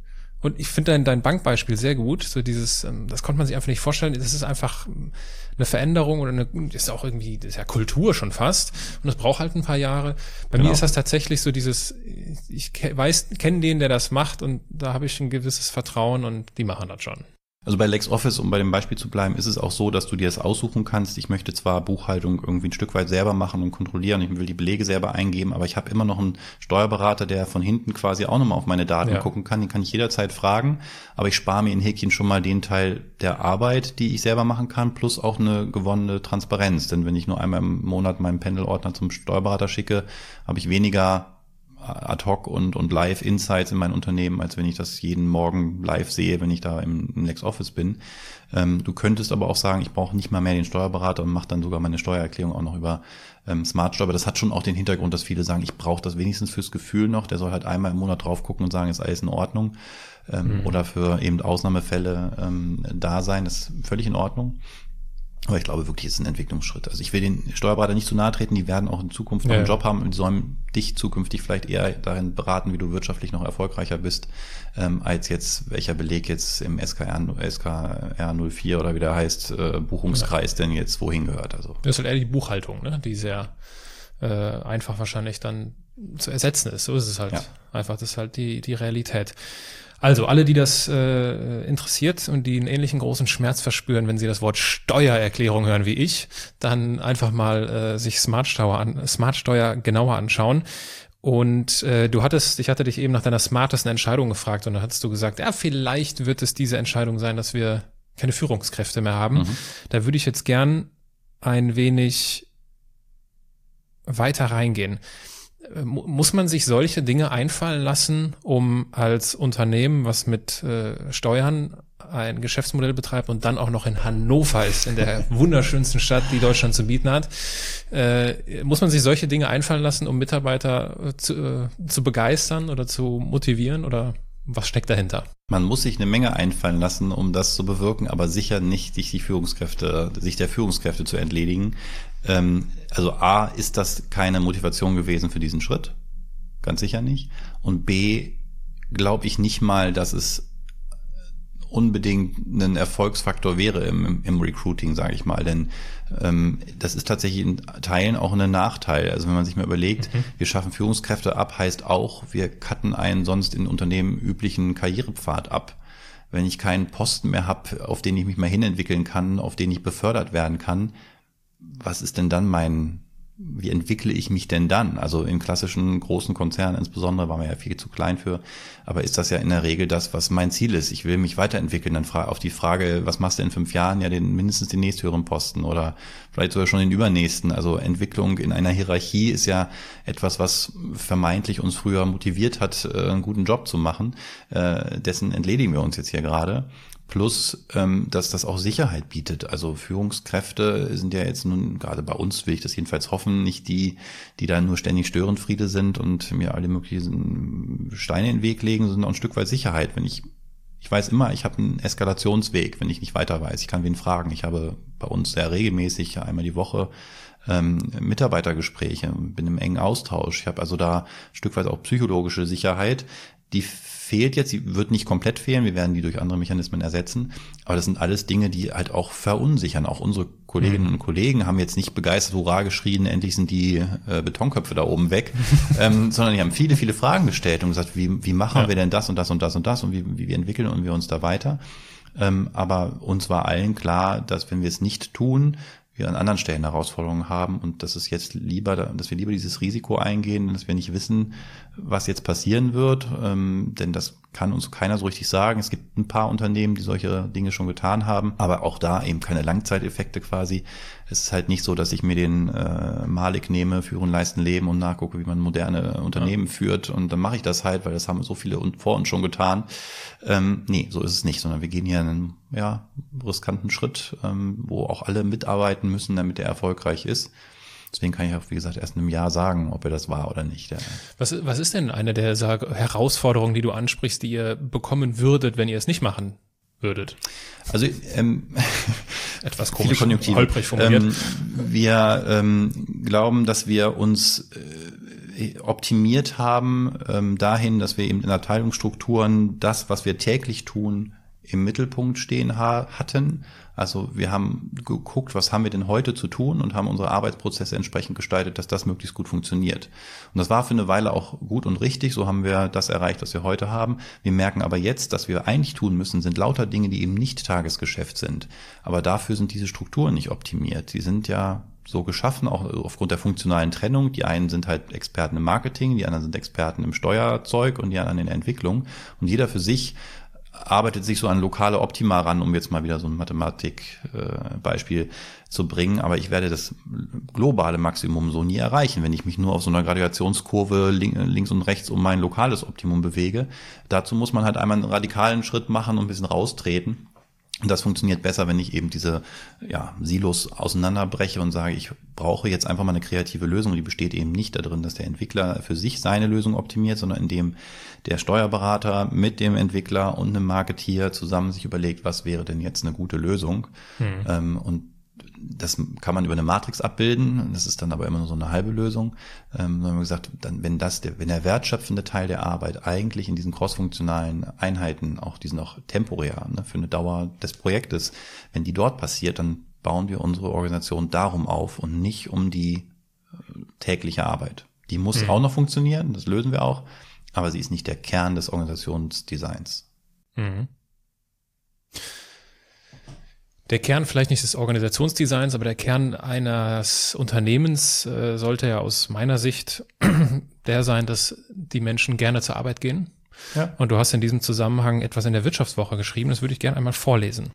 Und ich finde dein, dein Bankbeispiel sehr gut. So dieses, das konnte man sich einfach nicht vorstellen. Das ist einfach eine Veränderung oder eine, ist auch irgendwie, das ist ja Kultur schon fast. Und das braucht halt ein paar Jahre. Bei genau. mir ist das tatsächlich so dieses, ich weiß, kenne den, der das macht und da habe ich ein gewisses Vertrauen und die machen das schon. Also bei LexOffice, um bei dem Beispiel zu bleiben, ist es auch so, dass du dir das aussuchen kannst. Ich möchte zwar Buchhaltung irgendwie ein Stück weit selber machen und kontrollieren, ich will die Belege selber eingeben, aber ich habe immer noch einen Steuerberater, der von hinten quasi auch nochmal auf meine Daten ja. gucken kann. Den kann ich jederzeit fragen, aber ich spare mir in Häkchen schon mal den Teil der Arbeit, die ich selber machen kann, plus auch eine gewonnene Transparenz. Denn wenn ich nur einmal im Monat meinen Pendelordner zum Steuerberater schicke, habe ich weniger ad hoc und, und live Insights in mein Unternehmen, als wenn ich das jeden Morgen live sehe, wenn ich da im, im LexOffice bin. Ähm, du könntest aber auch sagen, ich brauche nicht mal mehr den Steuerberater und mache dann sogar meine Steuererklärung auch noch über ähm, Smartsteuer. Aber das hat schon auch den Hintergrund, dass viele sagen, ich brauche das wenigstens fürs Gefühl noch. Der soll halt einmal im Monat drauf gucken und sagen, ist alles in Ordnung. Ähm, mhm. Oder für eben Ausnahmefälle ähm, da sein. Das ist völlig in Ordnung. Aber ich glaube wirklich, es ist ein Entwicklungsschritt. Also ich will den Steuerberater nicht zu nahe treten, die werden auch in Zukunft noch einen ja. Job haben und die sollen dich zukünftig vielleicht eher darin beraten, wie du wirtschaftlich noch erfolgreicher bist, ähm, als jetzt, welcher Beleg jetzt im S K R, S K R null vier oder wie der heißt, äh, Buchungskreis ja. denn jetzt wohin gehört. Also das ist halt eher die Buchhaltung, ne? Die sehr äh, einfach wahrscheinlich dann zu ersetzen ist. So ist es halt. Ja. Einfach, das ist halt die, die Realität. Also alle, die das äh, interessiert und die einen ähnlichen großen Schmerz verspüren, wenn sie das Wort Steuererklärung hören wie ich, dann einfach mal äh, sich Smartsteuer an, Smartsteuer genauer anschauen. Und äh, du hattest, ich hatte dich eben nach deiner smartesten Entscheidung gefragt und dann hattest du gesagt, ja, vielleicht wird es diese Entscheidung sein, dass wir keine Führungskräfte mehr haben. Mhm. Da würde ich jetzt gern ein wenig weiter reingehen. Muss man sich solche Dinge einfallen lassen, um als Unternehmen, was mit äh, Steuern ein Geschäftsmodell betreibt und dann auch noch in Hannover ist, in der wunderschönsten Stadt, die Deutschland zu bieten hat, äh, muss man sich solche Dinge einfallen lassen, um Mitarbeiter zu, äh, zu begeistern oder zu motivieren oder was steckt dahinter? Man muss sich eine Menge einfallen lassen, um das zu bewirken, aber sicher nicht sich die Führungskräfte, sich der Führungskräfte zu entledigen. Ähm, also A, ist das keine Motivation gewesen für diesen Schritt. Ganz sicher nicht. Und B, glaube ich nicht mal, dass es unbedingt ein Erfolgsfaktor wäre im, im Recruiting, sage ich mal. Denn ähm, das ist tatsächlich in Teilen auch ein Nachteil. Also wenn man sich mal überlegt, mhm. wir schaffen Führungskräfte ab, heißt auch, wir cutten einen sonst in Unternehmen üblichen Karrierepfad ab. Wenn ich keinen Posten mehr habe, auf den ich mich mal hinentwickeln kann, auf den ich befördert werden kann, was ist denn dann mein, wie entwickle ich mich denn dann? Also in klassischen großen Konzernen insbesondere war man ja viel zu klein für, aber ist das ja in der Regel das, was mein Ziel ist. Ich will mich weiterentwickeln. Dann auf die Frage, was machst du in fünf Jahren? Ja, den mindestens den nächsthöheren Posten oder vielleicht sogar schon den übernächsten. Also Entwicklung in einer Hierarchie ist ja etwas, was vermeintlich uns früher motiviert hat, einen guten Job zu machen. Dessen entledigen wir uns jetzt hier gerade. Plus, ähm, dass das auch Sicherheit bietet. Also Führungskräfte sind ja jetzt nun, gerade bei uns will ich das jedenfalls hoffen, nicht die, die da nur ständig Störenfriede sind und mir alle möglichen Steine in den Weg legen, sondern auch ein Stück weit Sicherheit. Wenn ich, ich weiß immer, ich habe einen Eskalationsweg, wenn ich nicht weiter weiß. Ich kann wen fragen. Ich habe bei uns sehr regelmäßig, einmal die Woche, ähm, Mitarbeitergespräche, bin im engen Austausch. Ich habe also da ein Stück weit auch psychologische Sicherheit, die fehlt jetzt, sie wird nicht komplett fehlen, wir werden die durch andere Mechanismen ersetzen, aber das sind alles Dinge, die halt auch verunsichern. Auch unsere Kolleginnen mhm. und Kollegen haben jetzt nicht begeistert Hurra geschrien, endlich sind die äh, Betonköpfe da oben weg, ähm, sondern die haben viele, viele Fragen gestellt und gesagt, wie, wie machen ja. wir denn das und das und das und das und wie, wie, wie entwickeln wir uns da weiter? Ähm, aber uns war allen klar, dass wenn wir es nicht tun, wir an anderen Stellen Herausforderungen haben und dass es jetzt lieber, dass wir lieber dieses Risiko eingehen, dass wir nicht wissen, was jetzt passieren wird, ähm, denn das kann uns keiner so richtig sagen. Es gibt ein paar Unternehmen, die solche Dinge schon getan haben, aber auch da eben keine Langzeiteffekte quasi. Es ist halt nicht so, dass ich mir den äh, Malik nehme, Führen, Leisten, Leben und nachgucke, wie man moderne Unternehmen ja. führt und dann mache ich das halt, weil das haben so viele vor uns schon getan. Ähm, nee, so ist es nicht, sondern wir gehen hier einen ja, riskanten Schritt, ähm, wo auch alle mitarbeiten müssen, damit der erfolgreich ist. Deswegen kann ich auch, wie gesagt, erst in einem Jahr sagen, ob er das war oder nicht. Ja. Was, was ist denn eine der sag, Herausforderungen, die du ansprichst, die ihr bekommen würdet, wenn ihr es nicht machen würdet? Also ähm, etwas komisch, holprig formuliert. Ähm, wir ähm, glauben, dass wir uns äh, optimiert haben ähm, dahin, dass wir eben in Abteilungsstrukturen das, was wir täglich tun, im Mittelpunkt stehen ha- hatten. Also wir haben geguckt, was haben wir denn heute zu tun und haben unsere Arbeitsprozesse entsprechend gestaltet, dass das möglichst gut funktioniert. Und das war für eine Weile auch gut und richtig. So haben wir das erreicht, was wir heute haben. Wir merken aber jetzt, dass wir eigentlich tun müssen, sind lauter Dinge, die eben nicht Tagesgeschäft sind. Aber dafür sind diese Strukturen nicht optimiert. Die sind ja so geschaffen, auch aufgrund der funktionalen Trennung. Die einen sind halt Experten im Marketing, die anderen sind Experten im Steuerzeug und die anderen in der Entwicklung. Und jeder für sich arbeitet sich so an lokale Optima ran, um jetzt mal wieder so ein Mathematikbeispiel äh, zu bringen. Aber ich werde das globale Maximum so nie erreichen, wenn ich mich nur auf so einer Gradationskurve link, links und rechts um mein lokales Optimum bewege. Dazu muss man halt einmal einen radikalen Schritt machen und ein bisschen raustreten. Und das funktioniert besser, wenn ich eben diese ja, Silos auseinanderbreche und sage, ich brauche jetzt einfach mal eine kreative Lösung. Und die besteht eben nicht darin, dass der Entwickler für sich seine Lösung optimiert, sondern indem der Steuerberater mit dem Entwickler und einem Marketeer zusammen sich überlegt, was wäre denn jetzt eine gute Lösung. Mhm. Ähm, und das kann man über eine Matrix abbilden. Das ist dann aber immer nur so eine halbe Lösung. Ähm, dann haben wir gesagt, dann, wenn das der, wenn der wertschöpfende Teil der Arbeit eigentlich in diesen crossfunktionalen Einheiten, auch die sind auch temporär, ne, für eine Dauer des Projektes, wenn die dort passiert, dann bauen wir unsere Organisation darum auf und nicht um die äh, tägliche Arbeit. Die muss mhm. auch noch funktionieren, das lösen wir auch, aber sie ist nicht der Kern des Organisationsdesigns. Mhm. Der Kern vielleicht nicht des Organisationsdesigns, aber der Kern eines Unternehmens äh, sollte ja aus meiner Sicht der sein, dass die Menschen gerne zur Arbeit gehen. Ja. Und du hast in diesem Zusammenhang etwas in der Wirtschaftswoche geschrieben, das würde ich gerne einmal vorlesen.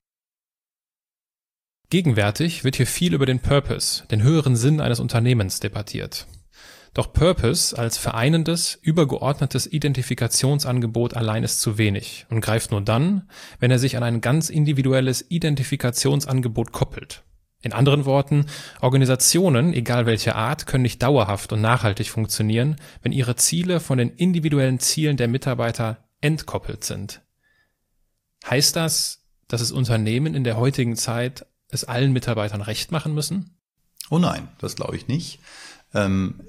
Gegenwärtig wird hier viel über den Purpose, den höheren Sinn eines Unternehmens debattiert. Doch Purpose als vereinendes, übergeordnetes Identifikationsangebot allein ist zu wenig und greift nur dann, wenn er sich an ein ganz individuelles Identifikationsangebot koppelt. In anderen Worten, Organisationen, egal welcher Art, können nicht dauerhaft und nachhaltig funktionieren, wenn ihre Ziele von den individuellen Zielen der Mitarbeiter entkoppelt sind. Heißt das, dass es Unternehmen in der heutigen Zeit es allen Mitarbeitern recht machen müssen? Oh nein, das glaube ich nicht. Ähm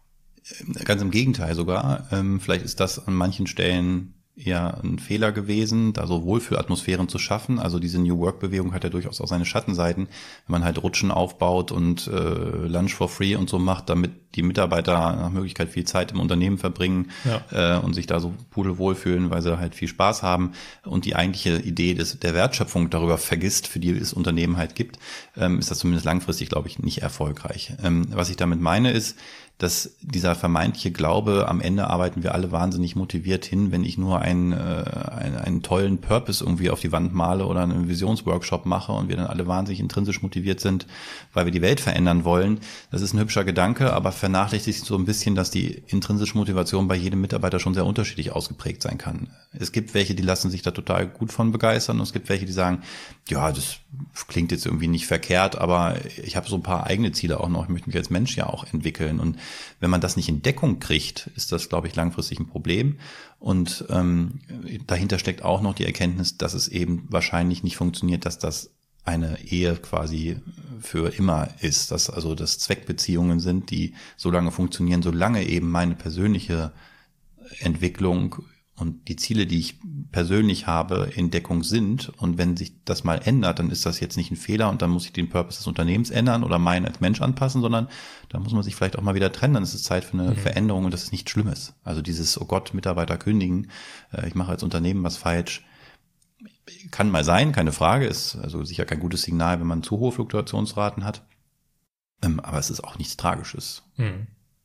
Ganz im Gegenteil sogar. Ähm, vielleicht ist das an manchen Stellen eher ein Fehler gewesen, da so Wohlfühlatmosphären zu schaffen. Also diese New Work-Bewegung hat ja durchaus auch seine Schattenseiten. Wenn man halt Rutschen aufbaut und äh, Lunch for free und so macht, damit die Mitarbeiter nach Möglichkeit viel Zeit im Unternehmen verbringen ja. äh, und sich da so pudelwohl fühlen, weil sie halt viel Spaß haben und die eigentliche Idee des, der Wertschöpfung darüber vergisst, für die es Unternehmen halt gibt, ähm, ist das zumindest langfristig, glaube ich, nicht erfolgreich. Ähm, was ich damit meine ist, dass dieser vermeintliche Glaube, am Ende arbeiten wir alle wahnsinnig motiviert hin, wenn ich nur einen, äh, einen, einen tollen Purpose irgendwie auf die Wand male oder einen Visionsworkshop mache und wir dann alle wahnsinnig intrinsisch motiviert sind, weil wir die Welt verändern wollen. Das ist ein hübscher Gedanke, aber vernachlässigt so ein bisschen, dass die intrinsische Motivation bei jedem Mitarbeiter schon sehr unterschiedlich ausgeprägt sein kann. Es gibt welche, die lassen sich da total gut von begeistern und es gibt welche, die sagen, ja, das klingt jetzt irgendwie nicht verkehrt, aber ich habe so ein paar eigene Ziele auch noch, ich möchte mich als Mensch ja auch entwickeln und wenn man das nicht in Deckung kriegt, ist das, glaube ich, langfristig ein Problem. Und ähm, dahinter steckt auch noch die Erkenntnis, dass es eben wahrscheinlich nicht funktioniert, dass das eine Ehe quasi für immer ist. Dass also das Zweckbeziehungen sind, die so lange funktionieren, solange eben meine persönliche Entwicklung und die Ziele, die ich persönlich habe, in Deckung sind. Und wenn sich das mal ändert, dann ist das jetzt nicht ein Fehler und dann muss ich den Purpose des Unternehmens ändern oder meinen als Mensch anpassen, sondern da muss man sich vielleicht auch mal wieder trennen. Dann ist es Zeit für eine mhm. Veränderung und das ist nichts Schlimmes. Also dieses, oh Gott, Mitarbeiter kündigen, ich mache als Unternehmen was falsch, kann mal sein, keine Frage, ist also sicher kein gutes Signal, wenn man zu hohe Fluktuationsraten hat. Aber es ist auch nichts Tragisches. Mhm.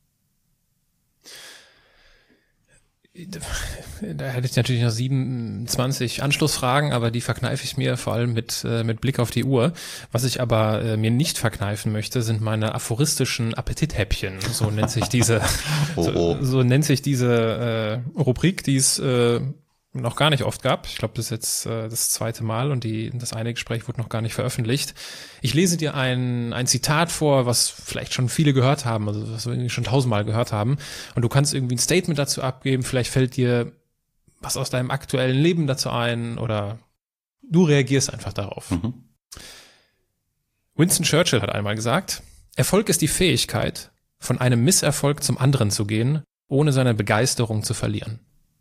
Da hätte ich natürlich noch siebenundzwanzig Anschlussfragen, aber die verkneife ich mir vor allem mit äh, mit Blick auf die Uhr. Was ich aber äh, mir nicht verkneifen möchte, sind meine aphoristischen Appetithäppchen. So nennt sich diese oh, oh. So, so nennt sich diese äh, Rubrik, die es äh, noch gar nicht oft gab. Ich glaube, das ist jetzt äh, das zweite Mal und die das eine Gespräch wurde noch gar nicht veröffentlicht. Ich lese dir ein ein Zitat vor, was vielleicht schon viele gehört haben, also was wir irgendwie schon tausendmal gehört haben. Und du kannst irgendwie ein Statement dazu abgeben. Vielleicht fällt dir was aus deinem aktuellen Leben dazu ein oder du reagierst einfach darauf. Mhm. Winston Churchill hat einmal gesagt, Erfolg ist die Fähigkeit, von einem Misserfolg zum anderen zu gehen, ohne seine Begeisterung zu verlieren?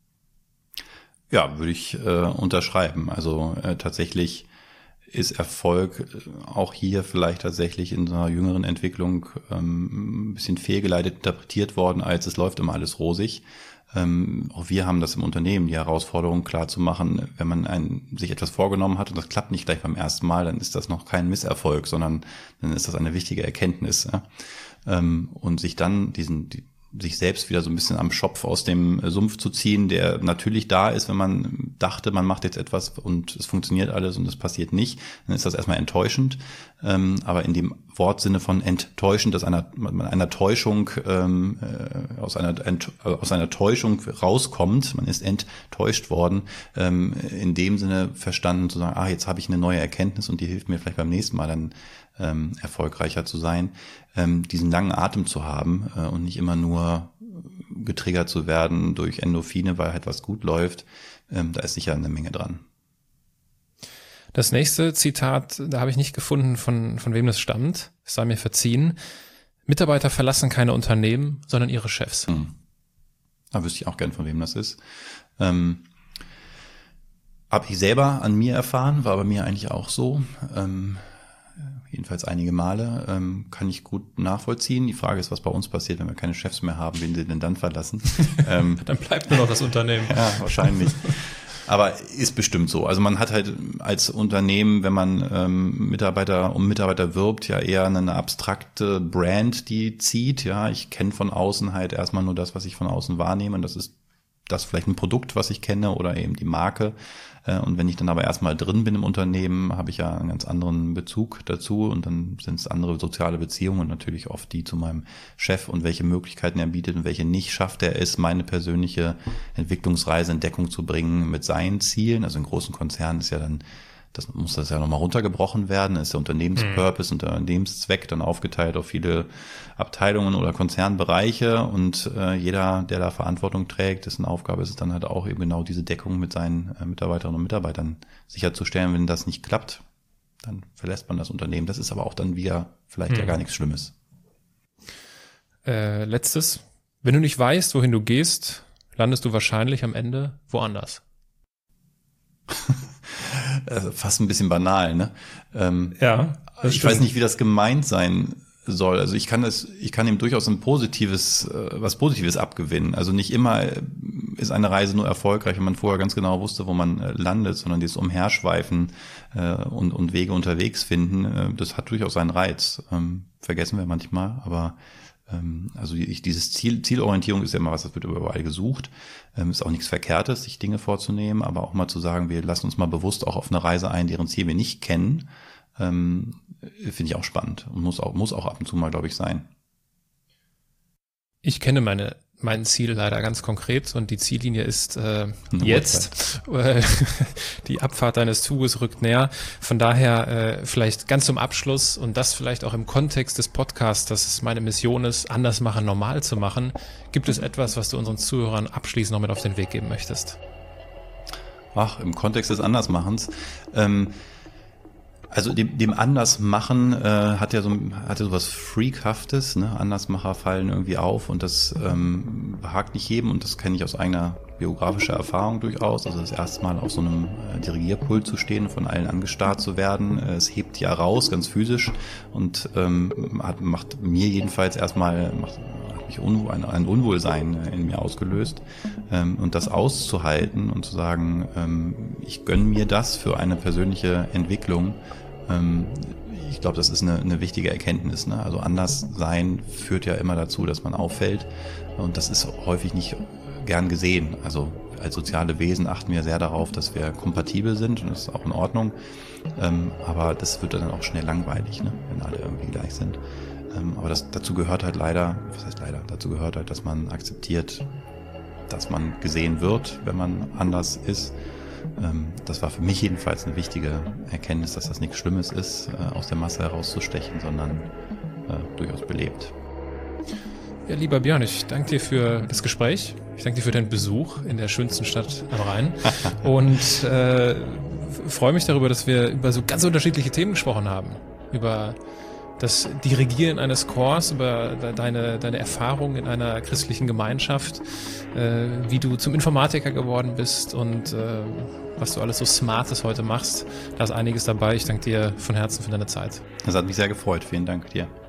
Ja, würde ich äh, unterschreiben. Also äh, tatsächlich ist Erfolg auch hier vielleicht tatsächlich in so einer jüngeren Entwicklung ähm, ein bisschen fehlgeleitet interpretiert worden, als es läuft immer alles rosig. Ähm, auch wir haben das im Unternehmen, die Herausforderung klar zu machen, wenn man ein, sich etwas vorgenommen hat und das klappt nicht gleich beim ersten Mal, dann ist das noch kein Misserfolg, sondern dann ist das eine wichtige Erkenntnis. Ja? Ähm, und sich dann diesen, die, sich selbst wieder so ein bisschen am Schopf aus dem Sumpf zu ziehen, der natürlich da ist, wenn man dachte, man macht jetzt etwas und es funktioniert alles und es passiert nicht, dann ist das erstmal enttäuschend. Ähm, aber in dem Wortsinne von enttäuschend, dass einer, einer Täuschung, ähm, äh, aus einer, ent, aus einer Täuschung rauskommt, man ist enttäuscht worden, ähm, in dem Sinne verstanden zu sagen, ah, jetzt habe ich eine neue Erkenntnis und die hilft mir vielleicht beim nächsten Mal dann ähm, erfolgreicher zu sein, ähm, diesen langen Atem zu haben äh, und nicht immer nur getriggert zu werden durch Endorphine, weil halt was gut läuft, ähm, da ist sicher eine Menge dran. Das nächste Zitat, da habe ich nicht gefunden, von, von wem das stammt, es sei mir verziehen. Mitarbeiter verlassen keine Unternehmen, sondern ihre Chefs. Hm. Da wüsste ich auch gern, von wem das ist. Ähm, habe ich selber an mir erfahren, war bei mir eigentlich auch so. Ähm, jedenfalls einige Male, ähm, kann ich gut nachvollziehen. Die Frage ist, was bei uns passiert, wenn wir keine Chefs mehr haben, wen sie denn dann verlassen? ähm, dann bleibt nur noch das Unternehmen. Ja, wahrscheinlich. Aber ist bestimmt so. Also man hat halt als Unternehmen, wenn man ähm, Mitarbeiter um Mitarbeiter wirbt, ja eher eine abstrakte Brand, die zieht. Ja, ich kenne von außen halt erstmal nur das, was ich von außen wahrnehme. Und das ist das vielleicht ein Produkt, was ich kenne oder eben die Marke. Und wenn ich dann aber erstmal drin bin im Unternehmen, habe ich ja einen ganz anderen Bezug dazu und dann sind es andere soziale Beziehungen und natürlich oft die zu meinem Chef und welche Möglichkeiten er bietet und welche nicht, schafft er es, meine persönliche Entwicklungsreise in Deckung zu bringen mit seinen Zielen. Also in großen Konzernen ist ja dann, das muss das ja nochmal runtergebrochen werden, ist der Unternehmenspurpose und der Unternehmenszweck dann aufgeteilt auf viele Abteilungen oder Konzernbereiche und äh, jeder, der da Verantwortung trägt, dessen Aufgabe ist es dann halt auch eben genau diese Deckung mit seinen äh, Mitarbeiterinnen und Mitarbeitern sicherzustellen. Wenn das nicht klappt, dann verlässt man das Unternehmen. Das ist aber auch dann wieder vielleicht hm. ja gar nichts Schlimmes. Äh, letztes, wenn du nicht weißt, wohin du gehst, landest du wahrscheinlich am Ende woanders. Also fast ein bisschen banal, ne? Ähm, ja. Ich stimmt. weiß nicht, wie das gemeint sein soll. Also ich kann das, ich kann ihm durchaus ein positives, äh, was Positives abgewinnen. Also nicht immer ist eine Reise nur erfolgreich, wenn man vorher ganz genau wusste, wo man äh, landet, sondern dieses Umherschweifen äh, und, und Wege unterwegs finden, äh, das hat durchaus seinen Reiz. Ähm, vergessen wir manchmal, aber also ich, dieses Ziel, Zielorientierung ist ja immer was, das wird überall gesucht. Ähm, ist auch nichts Verkehrtes, sich Dinge vorzunehmen, aber auch mal zu sagen, wir lassen uns mal bewusst auch auf eine Reise ein, deren Ziel wir nicht kennen, ähm, finde ich auch spannend und muss auch, muss auch ab und zu mal, glaube ich, sein. Ich kenne meine mein Ziel leider ganz konkret und die Ziellinie ist äh, jetzt. Äh, die Abfahrt deines Zuges rückt näher. Von daher äh, vielleicht ganz zum Abschluss und das vielleicht auch im Kontext des Podcasts, dass es meine Mission ist, anders machen, normal zu machen. Gibt es etwas, was du unseren Zuhörern abschließend noch mit auf den Weg geben möchtest? Ach, im Kontext des Andersmachens. Ähm, Also dem, dem Andersmachen äh, hat ja so hat ja so was Freakhaftes, ne? Andersmacher fallen irgendwie auf und das ähm, behagt nicht jedem und das kenne ich aus eigener biografischer Erfahrung durchaus. Also das erste Mal auf so einem äh, Dirigierpult zu stehen, von allen angestarrt zu werden, äh, es hebt ja raus, ganz physisch und ähm, hat, macht mir jedenfalls erstmal macht, hat mich unwohl, ein, ein Unwohlsein in mir ausgelöst ähm, und das auszuhalten und zu sagen, ähm, ich gönne mir das für eine persönliche Entwicklung. Ich glaube, das ist eine, eine wichtige Erkenntnis, ne? Also anders sein führt ja immer dazu, dass man auffällt und das ist häufig nicht gern gesehen. Also als soziale Wesen achten wir sehr darauf, dass wir kompatibel sind und das ist auch in Ordnung, aber das wird dann auch schnell langweilig, ne? Wenn alle irgendwie gleich sind. Aber das, dazu gehört halt leider, was heißt leider, dazu gehört halt, dass man akzeptiert, dass man gesehen wird, wenn man anders ist. Das war für mich jedenfalls eine wichtige Erkenntnis, dass das nichts Schlimmes ist, aus der Masse herauszustechen, sondern äh, durchaus belebt. Ja, lieber Björn, ich danke dir für das Gespräch. Ich danke dir für deinen Besuch in der schönsten Stadt am Rhein und äh, freue mich darüber, dass wir über so ganz unterschiedliche Themen gesprochen haben. Über das Dirigieren eines Chors, über deine, deine Erfahrung in einer christlichen Gemeinschaft, äh, wie du zum Informatiker geworden bist und äh, was du alles so Smartes heute machst. Da ist einiges dabei. Ich danke dir von Herzen für deine Zeit. Das hat mich sehr gefreut. Vielen Dank dir.